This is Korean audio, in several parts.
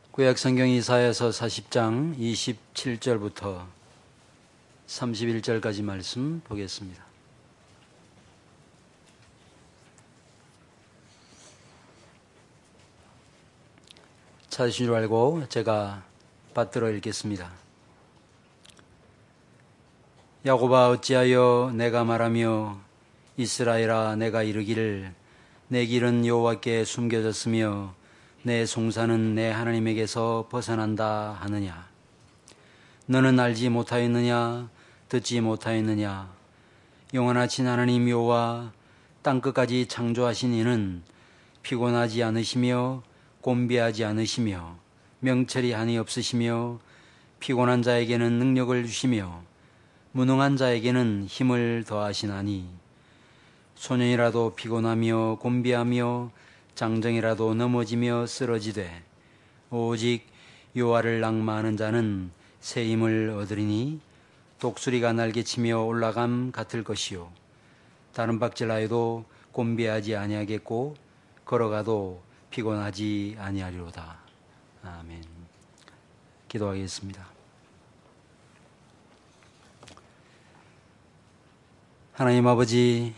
구약 성경 이사야서 40장 27절부터 31절까지 말씀 보겠습니다. 찾으신 줄 알고 제가 받들어 읽겠습니다. 야곱아, 어찌하여 내가 말하며 이스라엘아, 내가 이르기를 내 길은 여호와께 숨겨졌으며 내 송사는 내 하나님에게서 벗어난다 하느냐? 너는 알지 못하였느냐? 듣지 못하였느냐? 영원하신 하나님 여호와 땅끝까지 창조하신 이는 피곤하지 않으시며 곤비하지 않으시며 명철이 한이 없으시며 피곤한 자에게는 능력을 주시며 무능한 자에게는 힘을 더하시나니 소년이라도 피곤하며 곤비하며 장정이라도 넘어지며 쓰러지되 오직 여호와를 낭만하는 자는 새 힘을 얻으리니 독수리가 날개치며 올라감 같을 것이요 다른 박질하여도 곤비하지 아니하겠고 걸어가도 피곤하지 아니하리로다. 아멘. 기도하겠습니다. 하나님 아버지,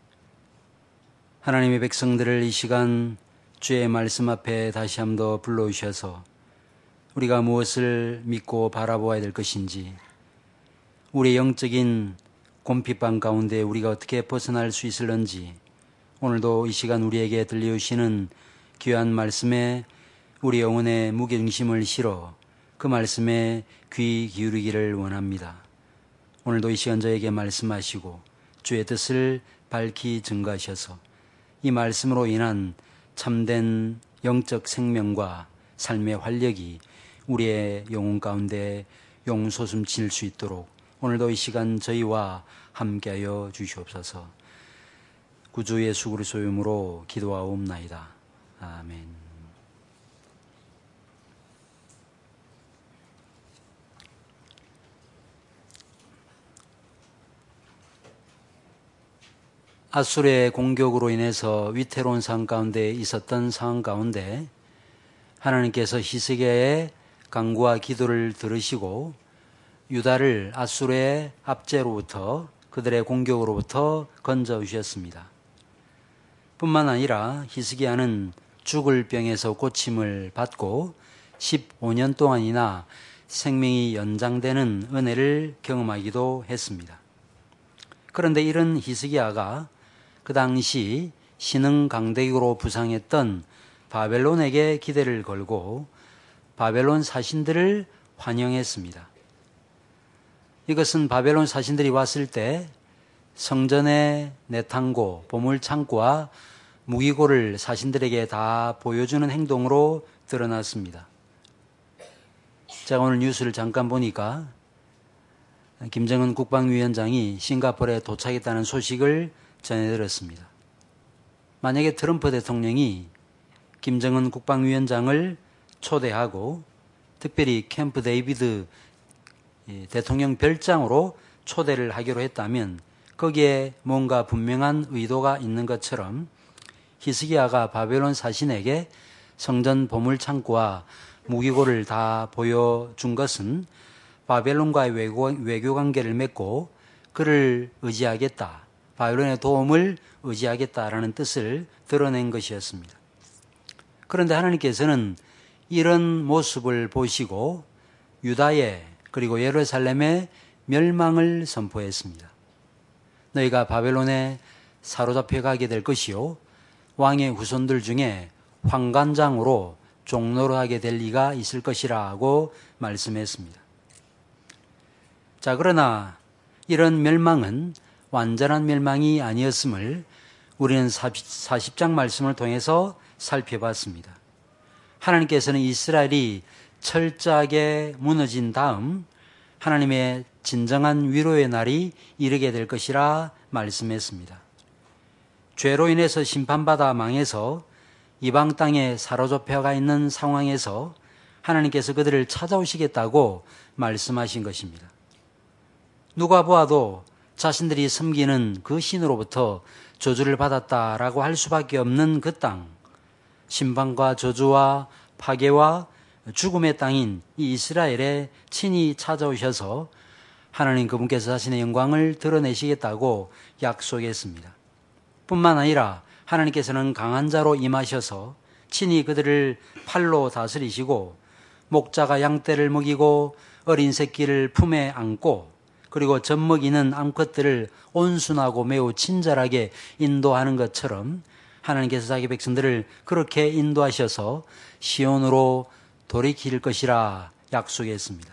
하나님의 백성들을 이 시간 주의 말씀 앞에 다시 한 번 더 불러오셔서 우리가 무엇을 믿고 바라보아야 될 것인지, 우리의 영적인 곰핍방 가운데 우리가 어떻게 벗어날 수 있을런지, 오늘도 이 시간 우리에게 들려주시는 귀한 말씀에 우리 영혼의 무게중심을 실어 그 말씀에 귀 기울이기를 원합니다. 오늘도 이 시간 저에게 말씀하시고 주의 뜻을 밝히 증거하셔서 이 말씀으로 인한 참된 영적 생명과 삶의 활력이 우리의 영혼 가운데 용솟음칠 수 있도록 오늘도 이 시간 저희와 함께하여 주시옵소서. 구주 예수 그리스도의 이름으로 기도하옵나이다. 아멘. 아수르의 공격으로 인해서 위태로운 상황 가운데 있었던 상황 가운데 하나님께서 히스기야의 간구와 기도를 들으시고 유다를 아수르의 압제로부터, 그들의 공격으로부터 건져주셨습니다. 뿐만 아니라 히스기야는 죽을 병에서 고침을 받고 15년 동안이나 생명이 연장되는 은혜를 경험하기도 했습니다. 그런데 이런 히스기야가 그 당시 신흥강대국으로 부상했던 바벨론에게 기대를 걸고 바벨론 사신들을 환영했습니다. 이것은 바벨론 사신들이 왔을 때 성전의 내탕고, 보물창고와 무기고를 사신들에게 다 보여주는 행동으로 드러났습니다. 제가 오늘 뉴스를 잠깐 보니까 김정은 국방위원장이 싱가포르에 도착했다는 소식을 전해들었습니다. 만약에 트럼프 대통령이 김정은 국방위원장을 초대하고 특별히 캠프 데이비드 대통령 별장으로 초대를 하기로 했다면 거기에 뭔가 분명한 의도가 있는 것처럼 히스기야가 바벨론 사신에게 성전 보물창고와 무기고를 다 보여준 것은 바벨론과의 외교 관계를 맺고 그를 의지하겠다, 바벨론의 도움을 의지하겠다라는 뜻을 드러낸 것이었습니다. 그런데 하나님께서는 이런 모습을 보시고 유다의 그리고 예루살렘의 멸망을 선포했습니다. 너희가 바벨론에 사로잡혀 가게 될 것이요 왕의 후손들 중에 환관장으로 종로로 하게 될 리가 있을 것이라고 말씀했습니다. 자, 그러나 이런 멸망은 완전한 멸망이 아니었음을 우리는 40장 말씀을 통해서 살펴봤습니다. 하나님께서는 이스라엘이 철저하게 무너진 다음 하나님의 진정한 위로의 날이 이르게 될 것이라 말씀했습니다. 죄로 인해서 심판받아 망해서 이방 땅에 사로잡혀가 있는 상황에서 하나님께서 그들을 찾아오시겠다고 말씀하신 것입니다. 누가 보아도 자신들이 섬기는 그 신으로부터 저주를 받았다라고 할 수밖에 없는 그 땅, 심판과 저주와 파괴와 죽음의 땅인 이 이스라엘에 친히 찾아오셔서 하나님 그분께서 자신의 영광을 드러내시겠다고 약속했습니다. 뿐만 아니라 하나님께서는 강한 자로 임하셔서 친히 그들을 팔로 다스리시고 목자가 양떼를 먹이고 어린 새끼를 품에 안고 그리고 젖먹이는 암컷들을 온순하고 매우 친절하게 인도하는 것처럼 하나님께서 자기 백성들을 그렇게 인도하셔서 시온으로 돌이킬 것이라 약속했습니다.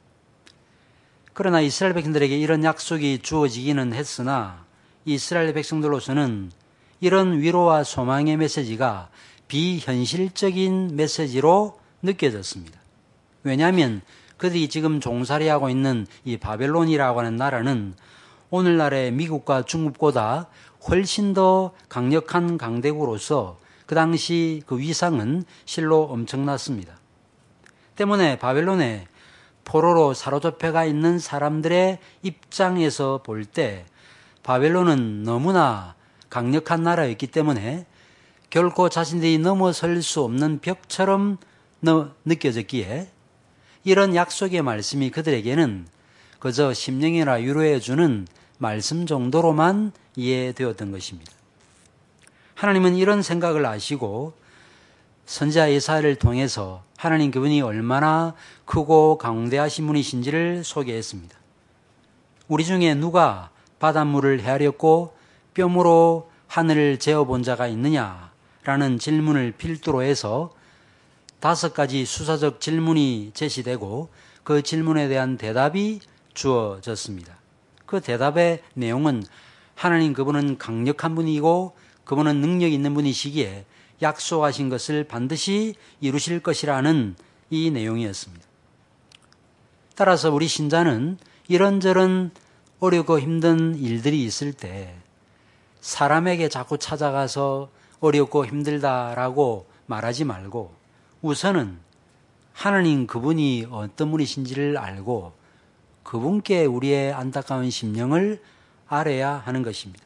그러나 이스라엘 백성들에게 이런 약속이 주어지기는 했으나 이스라엘 백성들로서는 이런 위로와 소망의 메시지가 비현실적인 메시지로 느껴졌습니다. 왜냐하면 그들이 지금 종살이하고 있는 이 바벨론이라고 하는 나라는 오늘날의 미국과 중국보다 훨씬 더 강력한 강대국으로서 그 당시 그 위상은 실로 엄청났습니다. 때문에 바벨론에 포로로 사로잡혀가 있는 사람들의 입장에서 볼 때 바벨론은 너무나 강력한 나라였기 때문에 결코 자신들이 넘어설 수 없는 벽처럼 느껴졌기에 이런 약속의 말씀이 그들에게는 그저 심령이나 위로해주는 말씀 정도로만 이해되었던 것입니다. 하나님은 이런 생각을 아시고 선지자 예사야를 통해서 하나님 그분이 얼마나 크고 강대하신 분이신지를 소개했습니다. 우리 중에 누가 바닷물을 헤아렸고 뼘으로 하늘을 재어본 자가 있느냐라는 질문을 필두로 해서 5가지 수사적 질문이 제시되고 그 질문에 대한 대답이 주어졌습니다. 그 대답의 내용은 하나님 그분은 강력한 분이고 그분은 능력 있는 분이시기에 약속하신 것을 반드시 이루실 것이라는 이 내용이었습니다. 따라서 우리 신자는 이런저런 어렵고 힘든 일들이 있을 때 사람에게 자꾸 찾아가서 어렵고 힘들다라고 말하지 말고 우선은 하나님 그분이 어떤 분이신지를 알고 그분께 우리의 안타까운 심령을 알아야 하는 것입니다.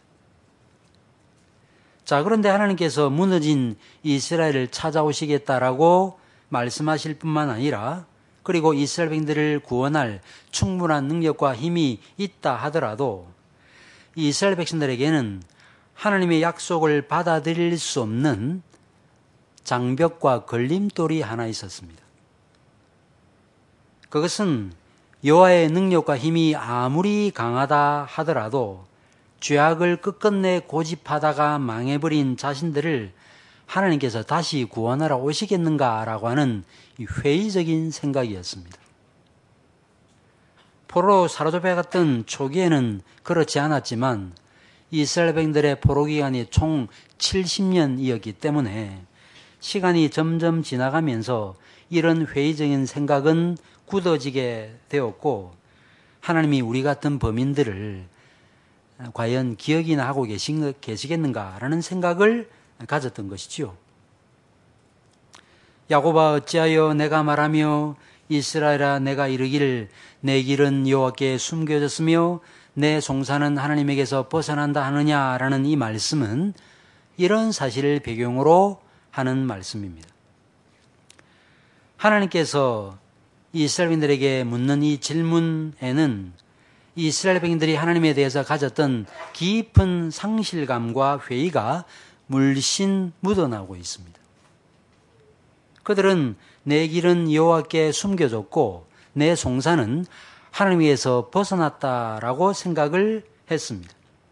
자, 그런데 하나님께서 무너진 이스라엘을 찾아오시겠다라고 말씀하실 뿐만 아니라 그리고 이스라엘 백성들을 구원할 충분한 능력과 힘이 있다 하더라도 이스라엘 백성들에게는 하나님의 약속을 받아들일 수 없는 장벽과 걸림돌이 하나 있었습니다. 그것은 여호와의 능력과 힘이 아무리 강하다 하더라도 죄악을 끝끝내 고집하다가 망해버린 자신들을 하나님께서 다시 구원하러 오시겠는가라고 하는 회의적인 생각이었습니다. 포로로 사로잡혀갔던 초기에는 그렇지 않았지만 이스라엘 백성들의 포로 기간이 총 70년이었기 때문에 시간이 점점 지나가면서 이런 회의적인 생각은 굳어지게 되었고 하나님이 우리 같은 범인들을 과연 기억이나 하고 계시겠는가라는 생각을 가졌던 것이지요. 야곱아 어찌하여 내가 말하며 이스라엘아 내가 이르기를 내 길은 여호와께 숨겨졌으며 내 송사는 하나님에게서 벗어난다 하느냐라는 이 말씀은 이런 사실을 배경으로 하는 말씀입니다. 하나님께서 이스라엘인들에게 묻는 이 질문에는 이스라엘 백성들이 하나님에 대해서 가졌던 깊은 상실감과 회의가 물씬 묻어나오고 있습니다. 그들은 내 길은 여호와께 숨겨졌고 내 송사는 하나님에게서 벗어났다라고 생각을 했습니다.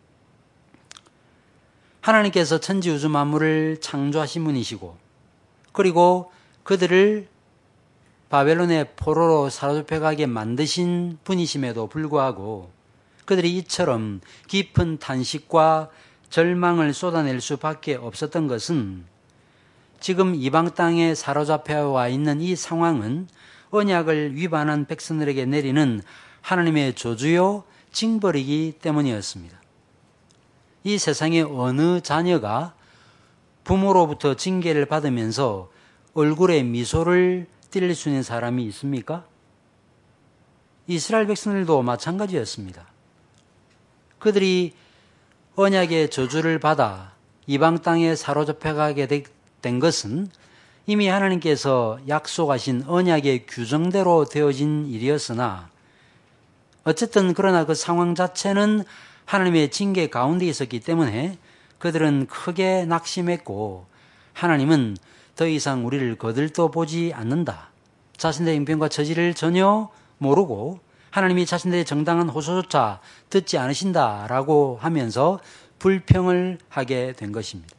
하나님께서 천지우주 만물을 창조하신 분이시고 그리고 그들을 바벨론의 포로로 사로잡혀가게 만드신 분이심에도 불구하고 그들이 이처럼 깊은 탄식과 절망을 쏟아낼 수밖에 없었던 것은 지금 이방 땅에 사로잡혀와 있는 이 상황은 언약을 위반한 백성들에게 내리는 하나님의 저주요 징벌이기 때문이었습니다. 이 세상의 어느 자녀가 부모로부터 징계를 받으면서 얼굴에 미소를 띌 수 있는 사람이 있습니까? 이스라엘 백성들도 마찬가지였습니다. 그들이 언약의 저주를 받아 이방 땅에 사로잡혀가게 된 것은 이미 하나님께서 약속하신 언약의 규정대로 되어진 일이었으나 어쨌든 그러나 그 상황 자체는 하나님의 징계 가운데 있었기 때문에 그들은 크게 낙심했고 하나님은 더 이상 우리를 거들떠 보지 않는다. 자신들의 형편과 처지를 전혀 모르고 하나님이 자신들의 정당한 호소조차 듣지 않으신다라고 하면서 불평을 하게 된 것입니다.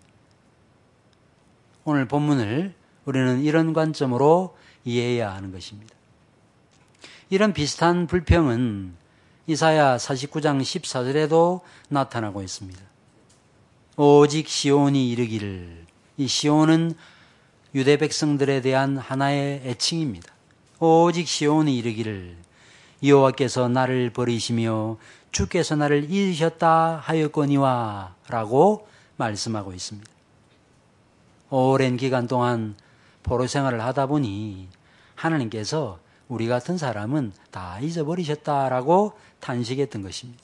오늘 본문을 우리는 이런 관점으로 이해해야 하는 것입니다. 이런 비슷한 불평은 이사야 49장 14절에도 나타나고 있습니다. 오직 시온이 이르기를, 이 시온은 유대 백성들에 대한 하나의 애칭입니다. 오직 시온이 이르기를 여호와께서 나를 버리시며 주께서 나를 잃으셨다 하였거니와 라고 말씀하고 있습니다. 오랜 기간 동안 포로 생활을 하다 보니 하나님께서 우리 같은 사람은 다 잊어버리셨다라고 탄식했던 것입니다.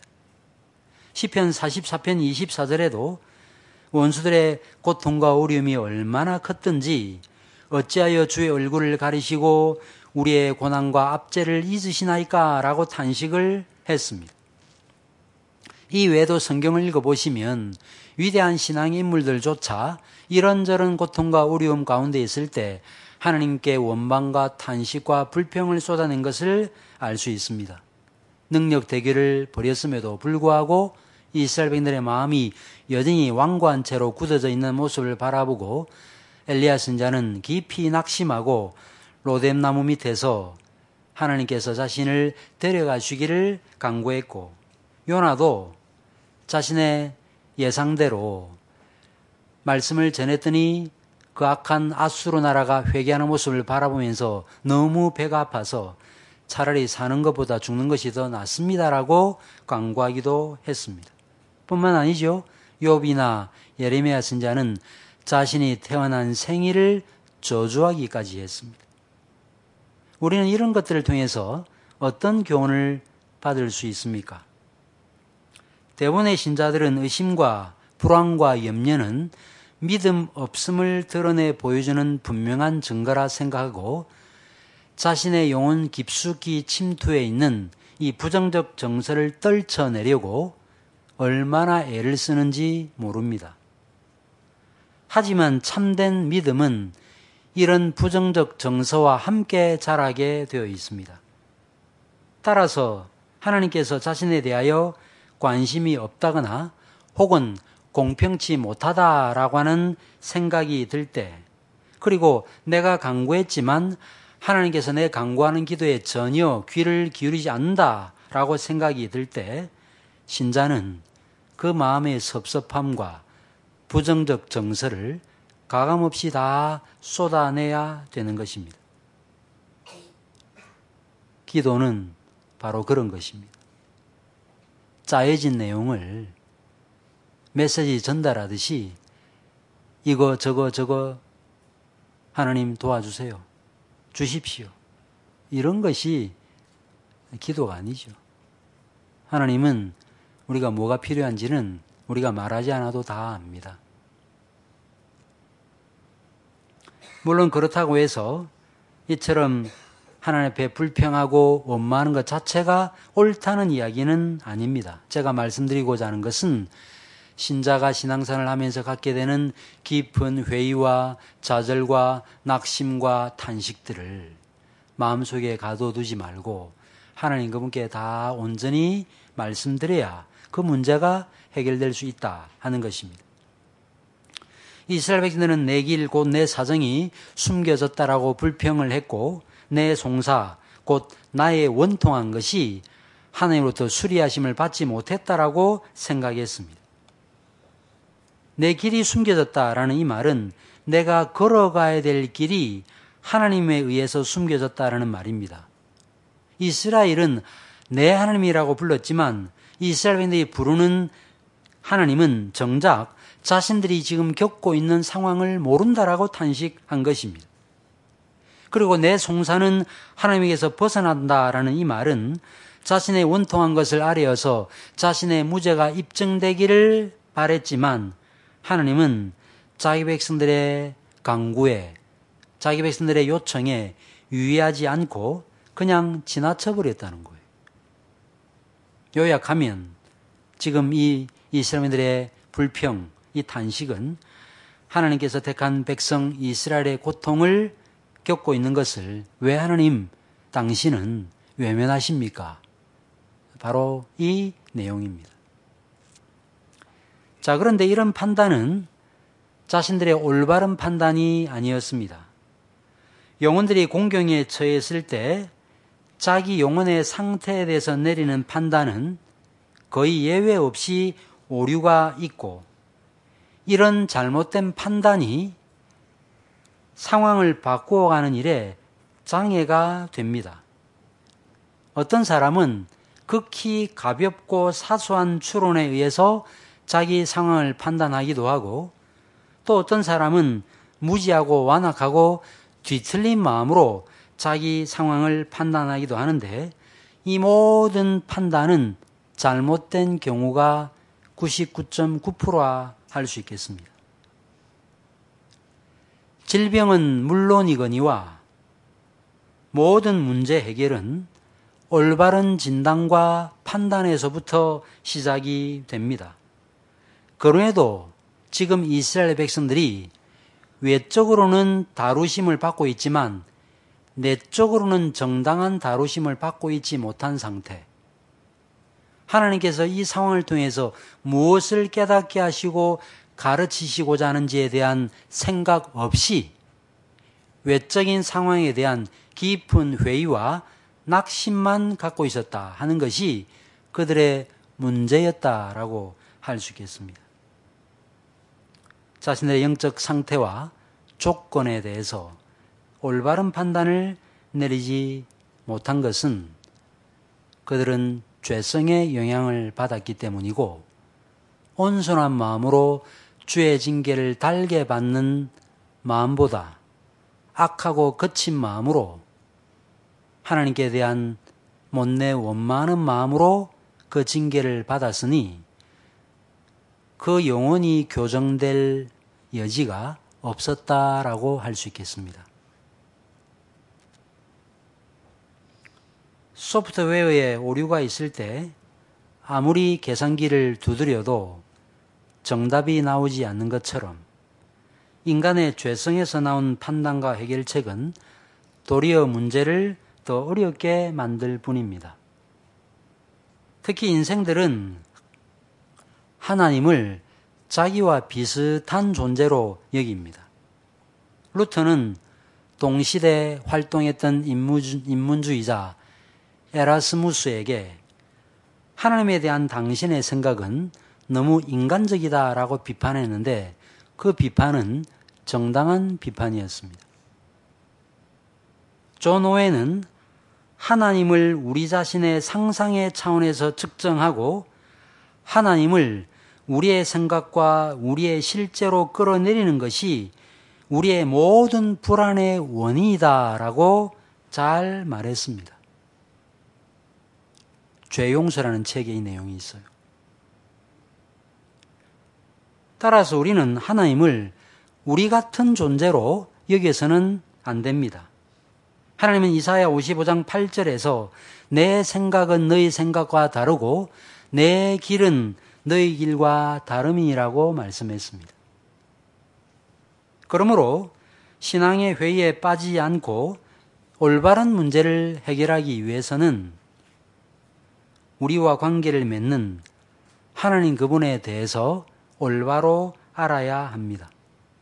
시편 44편 24절에도 원수들의 고통과 어려움이 얼마나 컸든지 어찌하여 주의 얼굴을 가리시고 우리의 고난과 압제를 잊으시나이까 라고 탄식을 했습니다. 이 외에도 성경을 읽어보시면 위대한 신앙의 인물들조차 이런저런 고통과 어려움 가운데 있을 때 하나님께 원망과 탄식과 불평을 쏟아낸 것을 알 수 있습니다. 능력 대결을 벌였음에도 불구하고 이스라엘 백성들의 마음이 여전히 완고한 채로 굳어져 있는 모습을 바라보고 엘리야 선지자는 깊이 낙심하고 로뎀나무 밑에서 하나님께서 자신을 데려가 주기를 간구했고 요나도 자신의 예상대로 말씀을 전했더니 그 악한 아수르 나라가 회개하는 모습을 바라보면서 너무 배가 아파서 차라리 사는 것보다 죽는 것이 더 낫습니다라고 간구하기도 했습니다. 뿐만 아니죠. 욥이나 예레미야 선지자는 자신이 태어난 생일을 저주하기까지 했습니다. 우리는 이런 것들을 통해서 어떤 교훈을 받을 수 있습니까? 대부분의 신자들은 의심과 불안과 염려는 믿음 없음을 드러내 보여주는 분명한 증거라 생각하고 자신의 영혼 깊숙이 침투해 있는 이 부정적 정서를 떨쳐내려고 얼마나 애를 쓰는지 모릅니다. 하지만 참된 믿음은 이런 부정적 정서와 함께 자라게 되어 있습니다. 따라서 하나님께서 자신에 대하여 관심이 없다거나 혹은 공평치 못하다라고 하는 생각이 들 때, 그리고 내가 간구했지만 하나님께서 내 간구하는 기도에 전혀 귀를 기울이지 않는다라고 생각이 들 때 신자는 그 마음의 섭섭함과 부정적 정서를 가감없이 다 쏟아내야 되는 것입니다. 기도는 바로 그런 것입니다. 짜여진 내용을 메시지 전달하듯이 이거 저거 하나님 도와주세요. 주십시오. 이런 것이 기도가 아니죠. 하나님은 우리가 뭐가 필요한지는 우리가 말하지 않아도 다 압니다. 물론 그렇다고 해서 이처럼 하나님 앞에 불평하고 원망하는 것 자체가 옳다는 이야기는 아닙니다. 제가 말씀드리고자 하는 것은 신자가 신앙생활을 하면서 갖게 되는 깊은 회의와 좌절과 낙심과 탄식들을 마음속에 가둬두지 말고 하나님 그분께 다 온전히 말씀드려야 그 문제가 해결될 수 있다 하는 것입니다. 이스라엘 백성들은 내 길 곧 내 사정이 숨겨졌다라고 불평을 했고 내 송사 곧 나의 원통한 것이 하나님으로부터 수리하심을 받지 못했다라고 생각했습니다. 내 길이 숨겨졌다라는 이 말은 내가 걸어가야 될 길이 하나님에 의해서 숨겨졌다라는 말입니다. 이스라엘은 내 하나님이라고 불렀지만 이스라엘 백성들이 부르는 하나님은 정작 자신들이 지금 겪고 있는 상황을 모른다라고 탄식한 것입니다. 그리고 내 송사는 하나님에게서 벗어난다라는 이 말은 자신의 원통한 것을 아뢰어서 자신의 무죄가 입증되기를 바랬지만 하나님은 자기 백성들의 간구에 자기 백성들의 요청에 유의하지 않고 그냥 지나쳐 버렸다는 거예요. 요약하면 지금 이 이스라엘인들의 불평, 이 탄식은 하나님께서 택한 백성 이스라엘의 고통을 겪고 있는 것을 왜 하나님 당신은 외면하십니까? 바로 이 내용입니다. 자, 그런데 이런 판단은 자신들의 올바른 판단이 아니었습니다. 영혼들이 공경에 처했을 때 자기 영혼의 상태에 대해서 내리는 판단은 거의 예외 없이 오류가 있고, 이런 잘못된 판단이 상황을 바꾸어가는 일에 장애가 됩니다. 어떤 사람은 극히 가볍고 사소한 추론에 의해서 자기 상황을 판단하기도 하고, 또 어떤 사람은 무지하고 완악하고 뒤틀린 마음으로 자기 상황을 판단하기도 하는데, 이 모든 판단은 잘못된 경우가 99.9%라 할 수 있겠습니다. 질병은 물론이거니와 모든 문제 해결은 올바른 진단과 판단에서부터 시작이 됩니다. 그럼에도 지금 이스라엘 백성들이 외적으로는 다루심을 받고 있지만 내적으로는 정당한 다루심을 받고 있지 못한 상태. 하나님께서 이 상황을 통해서 무엇을 깨닫게 하시고 가르치시고자 하는지에 대한 생각 없이 외적인 상황에 대한 깊은 회의와 낙심만 갖고 있었다 하는 것이 그들의 문제였다라고 할 수 있겠습니다. 자신들의 영적 상태와 조건에 대해서 올바른 판단을 내리지 못한 것은 그들은 죄성의 영향을 받았기 때문이고, 온순한 마음으로 주의 징계를 달게 받는 마음보다 악하고 거친 마음으로 하나님께 대한 못내 원망하는 마음으로 그 징계를 받았으니 그 영혼이 교정될 여지가 없었다라고 할 수 있겠습니다. 소프트웨어에 오류가 있을 때 아무리 계산기를 두드려도 정답이 나오지 않는 것처럼 인간의 죄성에서 나온 판단과 해결책은 도리어 문제를 더 어렵게 만들 뿐입니다. 특히 인생들은 하나님을 자기와 비슷한 존재로 여깁니다. 루터는 동시대 활동했던 인문주의자 에라스무스에게 하나님에 대한 당신의 생각은 너무 인간적이다라고 비판했는데, 그 비판은 정당한 비판이었습니다. 존 오웬은 하나님을 우리 자신의 상상의 차원에서 측정하고 하나님을 우리의 생각과 우리의 실제로 끌어내리는 것이 우리의 모든 불안의 원인이다라고 잘 말했습니다. 죄용서라는 책에 이 내용이 있어요. 따라서 우리는 하나님을 우리 같은 존재로 여겨서는 안 됩니다. 하나님은 이사야 55장 8절에서 내 생각은 너희 생각과 다르고 내 길은 너희 길과 다름이라고 말씀했습니다. 그러므로 신앙의 회의에 빠지지 않고 올바른 문제를 해결하기 위해서는 우리와 관계를 맺는 하나님 그분에 대해서 올바로 알아야 합니다.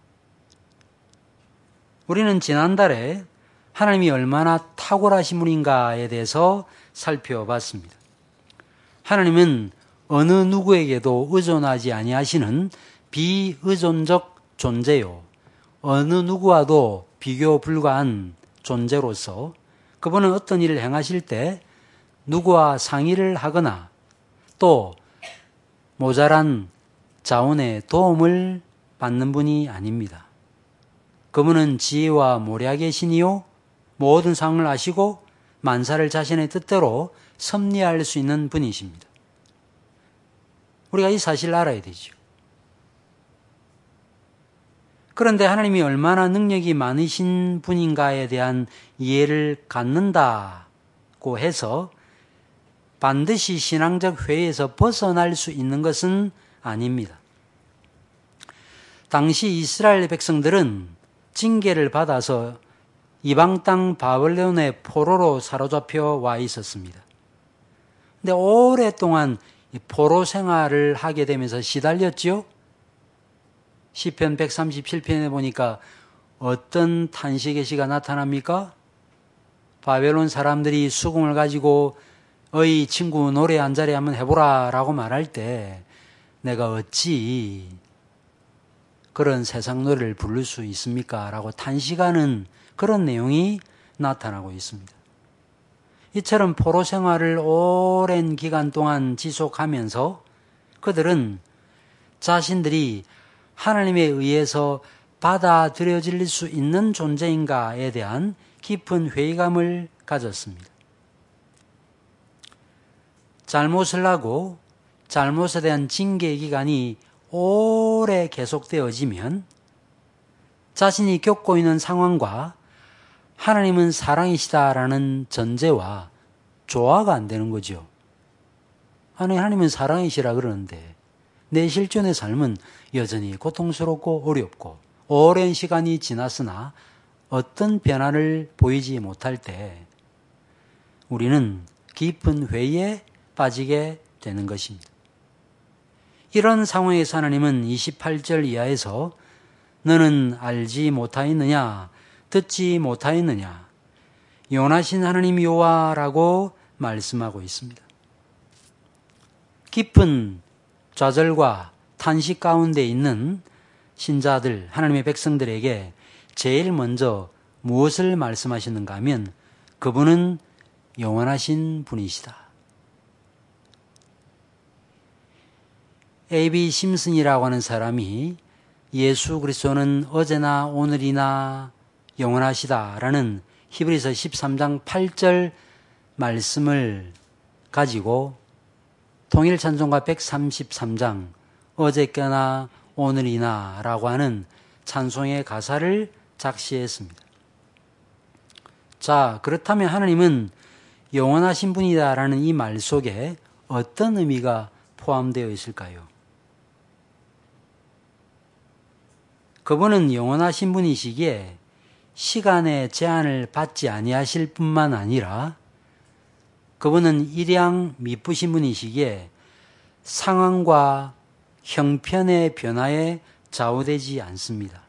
우리는 지난달에 하나님이 얼마나 탁월하신 분인가에 대해서 살펴봤습니다. 하나님은 어느 누구에게도 의존하지 아니하시는 비의존적 존재요, 어느 누구와도 비교 불가한 존재로서 그분은 어떤 일을 행하실 때 누구와 상의를 하거나 또 모자란 자원의 도움을 받는 분이 아닙니다. 그분은 지혜와 모략의 신이요 모든 상을 아시고 만사를 자신의 뜻대로 섭리할 수 있는 분이십니다. 우리가 이 사실을 알아야 되죠. 그런데 하나님이 얼마나 능력이 많으신 분인가에 대한 이해를 갖는다고 해서 반드시 신앙적 회의에서 벗어날 수 있는 것은 아닙니다. 당시 이스라엘 백성들은 징계를 받아서 이방 땅 바벨론의 포로로 사로잡혀 와 있었습니다. 근데 오랫동안 포로 생활을 하게 되면서 시달렸죠. 시편 137편에 보니까 어떤 탄식의 시가 나타납니까? 바벨론 사람들이 수금을 가지고 어이 친구 노래 한 자리 한번 해보라 라고 말할 때 내가 어찌 그런 세상 노래를 부를 수 있습니까? 라고 탄식하는 그런 내용이 나타나고 있습니다. 이처럼 포로 생활을 오랜 기간 동안 지속하면서 그들은 자신들이 하나님에 의해서 받아들여질 수 있는 존재인가에 대한 깊은 회의감을 가졌습니다. 잘못을 하고 잘못에 대한 징계 기간이 오래 계속되어지면 자신이 겪고 있는 상황과 하나님은 사랑이시다라는 전제와 조화가 안 되는 거죠. 아니, 하나님은 사랑이시라 그러는데 내 실존의 삶은 여전히 고통스럽고 어렵고 오랜 시간이 지났으나 어떤 변화를 보이지 못할 때 우리는 깊은 회의에 빠지게 되는 것입니다. 이런 상황에서 하나님은 28절 이하에서 너는 알지 못하였느냐 듣지 못하였느냐 영원하신 하나님 여호와라고 말씀하고 있습니다. 깊은 좌절과 탄식 가운데 있는 신자들, 하나님의 백성들에게 제일 먼저 무엇을 말씀하시는가 하면 그분은 영원하신 분이시다. A.B. 심슨이라고 하는 사람이 예수 그리스도는 어제나 오늘이나 영원하시다라는 히브리서 13장 8절 말씀을 가지고 통일찬송가 133장 어제께나 오늘이나 라고 하는 찬송의 가사를 작시했습니다. 자, 그렇다면 하나님은 영원하신 분이다라는 이 말 속에 어떤 의미가 포함되어 있을까요? 그분은 영원하신 분이시기에 시간의 제한을 받지 아니하실 뿐만 아니라 그분은 일양 미쁘신 분이시기에 상황과 형편의 변화에 좌우되지 않습니다.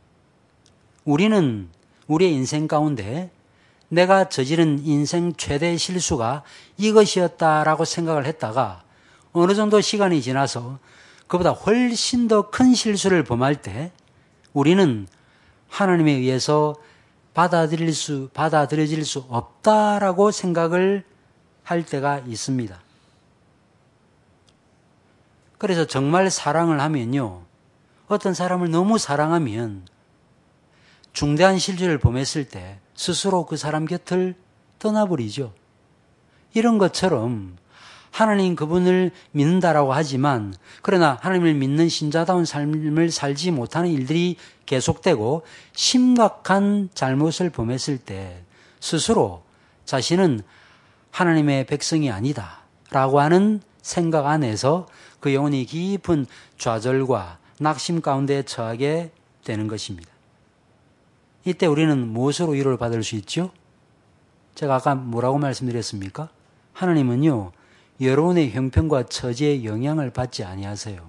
우리는 우리의 인생 가운데 내가 저지른 인생 최대 실수가 이것이었다라고 생각을 했다가 어느 정도 시간이 지나서 그보다 훨씬 더 큰 실수를 범할 때 우리는 하나님에 의해서 받아들여질 수 없다라고 생각을 할 때가 있습니다. 그래서 정말 사랑을 하면요, 어떤 사람을 너무 사랑하면 중대한 실수를 범했을 때 스스로 그 사람 곁을 떠나버리죠. 이런 것처럼 하나님 그분을 믿는다라고 하지만 그러나 하나님을 믿는 신자다운 삶을 살지 못하는 일들이 계속되고 심각한 잘못을 범했을 때 스스로 자신은 하나님의 백성이 아니다 라고 하는 생각 안에서 그 영혼이 깊은 좌절과 낙심 가운데 처하게 되는 것입니다. 이때 우리는 무엇으로 위로를 받을 수 있죠? 제가 아까 뭐라고 말씀드렸습니까? 하나님은요, 여러분의 형편과 처지에 영향을 받지 아니하세요.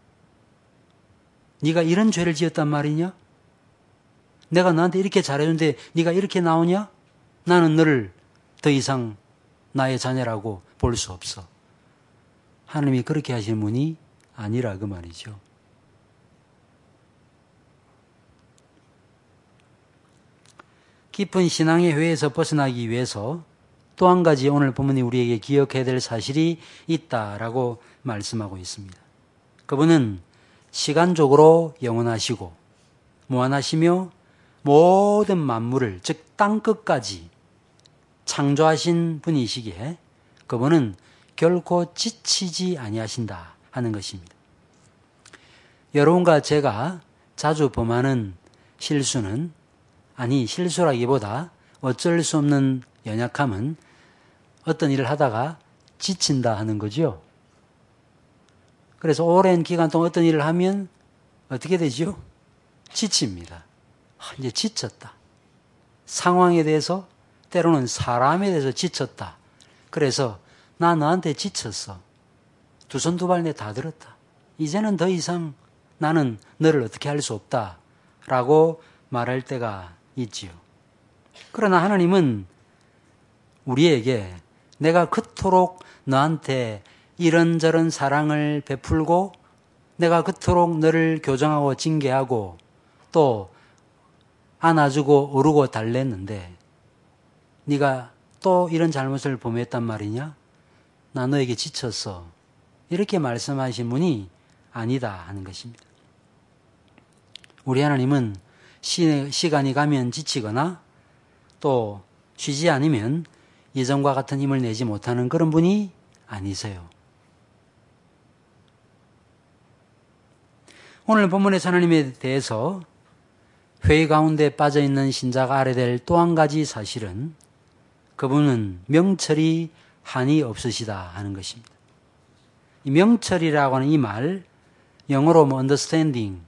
네가 이런 죄를 지었단 말이냐? 내가 너한테 이렇게 잘해줬는데 네가 이렇게 나오냐? 나는 너를 더 이상 나의 자녀라고 볼 수 없어. 하나님이 그렇게 하시는 분이 아니라 그 말이죠. 깊은 신앙의 회에서 벗어나기 위해서 또 한 가지 오늘 본문이 우리에게 기억해야 될 사실이 있다라고 말씀하고 있습니다. 그분은 시간적으로 영원하시고 무한하시며 모든 만물을, 즉 땅끝까지 창조하신 분이시기에 그분은 결코 지치지 아니하신다 하는 것입니다. 여러분과 제가 자주 범하는 실수는, 아니 실수라기보다 어쩔 수 없는 연약함은 어떤 일을 하다가 지친다 하는 거죠. 그래서 오랜 기간 동안 어떤 일을 하면 어떻게 되죠? 지칩니다. 이제 지쳤다. 상황에 대해서, 때로는 사람에 대해서 지쳤다. 그래서 나 너한테 지쳤어. 두 손 두 발 내 다 들었다. 이제는 더 이상 나는 너를 어떻게 할 수 없다 라고 말할 때가 있지요. 그러나 하나님은 우리에게 내가 그토록 너한테 이런저런 사랑을 베풀고 내가 그토록 너를 교정하고 징계하고 또 안아주고 오르고 달랬는데 네가 또 이런 잘못을 범했단 말이냐? 나 너에게 지쳤어. 이렇게 말씀하신 분이 아니다 하는 것입니다. 우리 하나님은 시간이 가면 지치거나 또 쉬지 않으면 예전과 같은 힘을 내지 못하는 그런 분이 아니세요. 오늘 본문에서 하나님에 대해서 회의 가운데 빠져있는 신자가 알아야 될 또 한 가지 사실은 그분은 명철이 한이 없으시다 하는 것입니다. 이 명철이라고 하는 이 말, 영어로 understanding,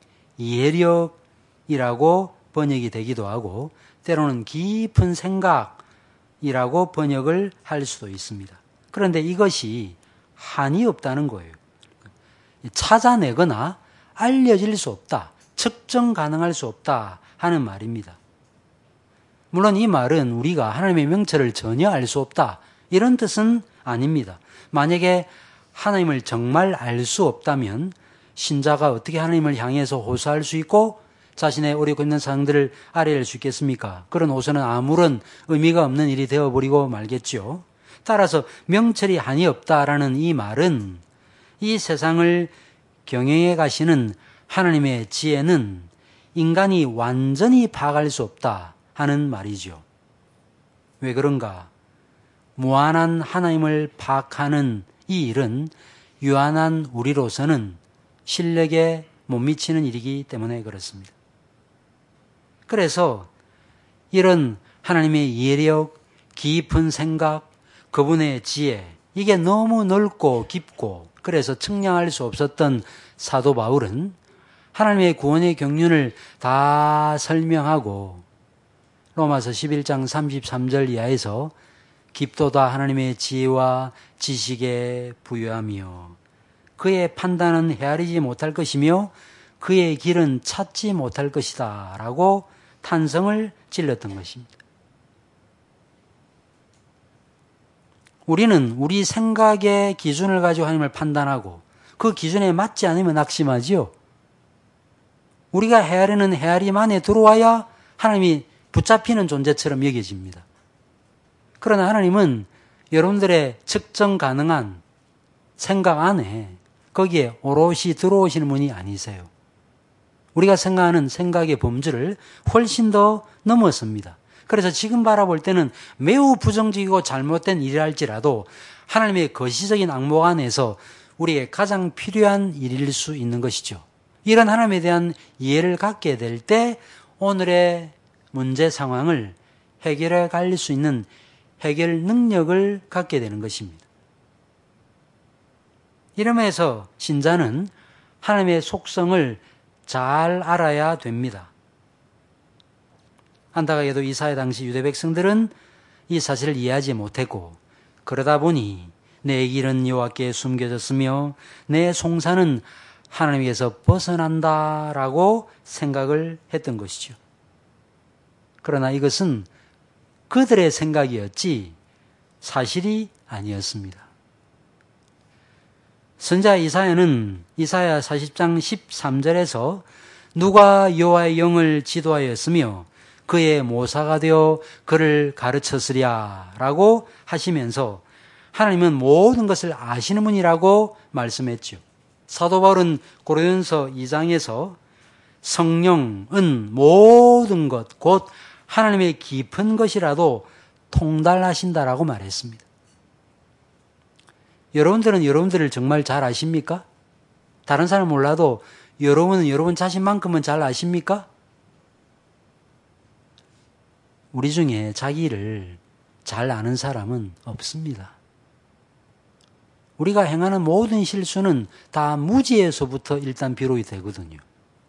이해력이라고 번역이 되기도 하고 때로는 깊은 생각이라고 번역을 할 수도 있습니다. 그런데 이것이 한이 없다는 거예요. 찾아내거나 알려질 수 없다, 측정 가능할 수 없다 하는 말입니다. 물론 이 말은 우리가 하나님의 명철을 전혀 알 수 없다 이런 뜻은 아닙니다. 만약에 하나님을 정말 알 수 없다면 신자가 어떻게 하나님을 향해서 호소할 수 있고 자신의 어렵고 있는 상황들을 알아낼 수 있겠습니까? 그런 호소는 아무런 의미가 없는 일이 되어버리고 말겠죠. 따라서 명철이 한이 없다라는 이 말은 이 세상을 경영해 가시는 하나님의 지혜는 인간이 완전히 파악할 수 없다 하는 말이죠. 왜 그런가? 무한한 하나님을 파악하는 이 일은 유한한 우리로서는 실력에 못 미치는 일이기 때문에 그렇습니다. 그래서 이런 하나님의 이해력, 깊은 생각, 그분의 지혜, 이게 너무 넓고 깊고 그래서 측량할 수 없었던 사도 바울은 하나님의 구원의 경륜을 다 설명하고 로마서 11장 33절 이하에서 깊도다 하나님의 지혜와 지식에 부유하며 그의 판단은 헤아리지 못할 것이며 그의 길은 찾지 못할 것이다 라고 탄성을 질렀던 것입니다. 우리는 우리 생각의 기준을 가지고 하나님을 판단하고 그 기준에 맞지 않으면 낙심하지요. 우리가 헤아리는 헤아림 안에 들어와야 하나님이 붙잡히는 존재처럼 여겨집니다. 그러나 하나님은 여러분들의 측정 가능한 생각 안에 거기에 오롯이 들어오시는 분이 아니세요. 우리가 생각하는 생각의 범주를 훨씬 더 넘어섭니다. 그래서 지금 바라볼 때는 매우 부정적이고 잘못된 일이라 할지라도 하나님의 거시적인 악목 안에서 우리에게 가장 필요한 일일 수 있는 것이죠. 이런 하나님에 대한 이해를 갖게 될 때 오늘의 문제 상황을 해결해 갈 수 있는 해결 능력을 갖게 되는 것입니다. 이러면서 신자는 하나님의 속성을 잘 알아야 됩니다. 안타깝게도 이사야 당시 유대 백성들은 이 사실을 이해하지 못했고 그러다 보니 내 길은 여호와께 숨겨졌으며 내 송사는 하나님께서 벗어난다라고 생각을 했던 것이죠. 그러나 이것은 그들의 생각이었지 사실이 아니었습니다. 선지자 이사야는 이사야 40장 13절에서 누가 여호와의 영을 지도하였으며 그의 모사가 되어 그를 가르쳤으랴 라고 하시면서 하나님은 모든 것을 아시는 분이라고 말씀했죠. 사도 바울은 고린도전서 2장에서 성령은 모든 것 곧 하나님의 깊은 것이라도 통달하신다라고 말했습니다. 여러분들은 여러분들을 정말 잘 아십니까? 다른 사람 몰라도 여러분은 여러분 자신만큼은 잘 아십니까? 우리 중에 자기를 잘 아는 사람은 없습니다. 우리가 행하는 모든 실수는 다 무지에서부터 일단 비롯이 되거든요.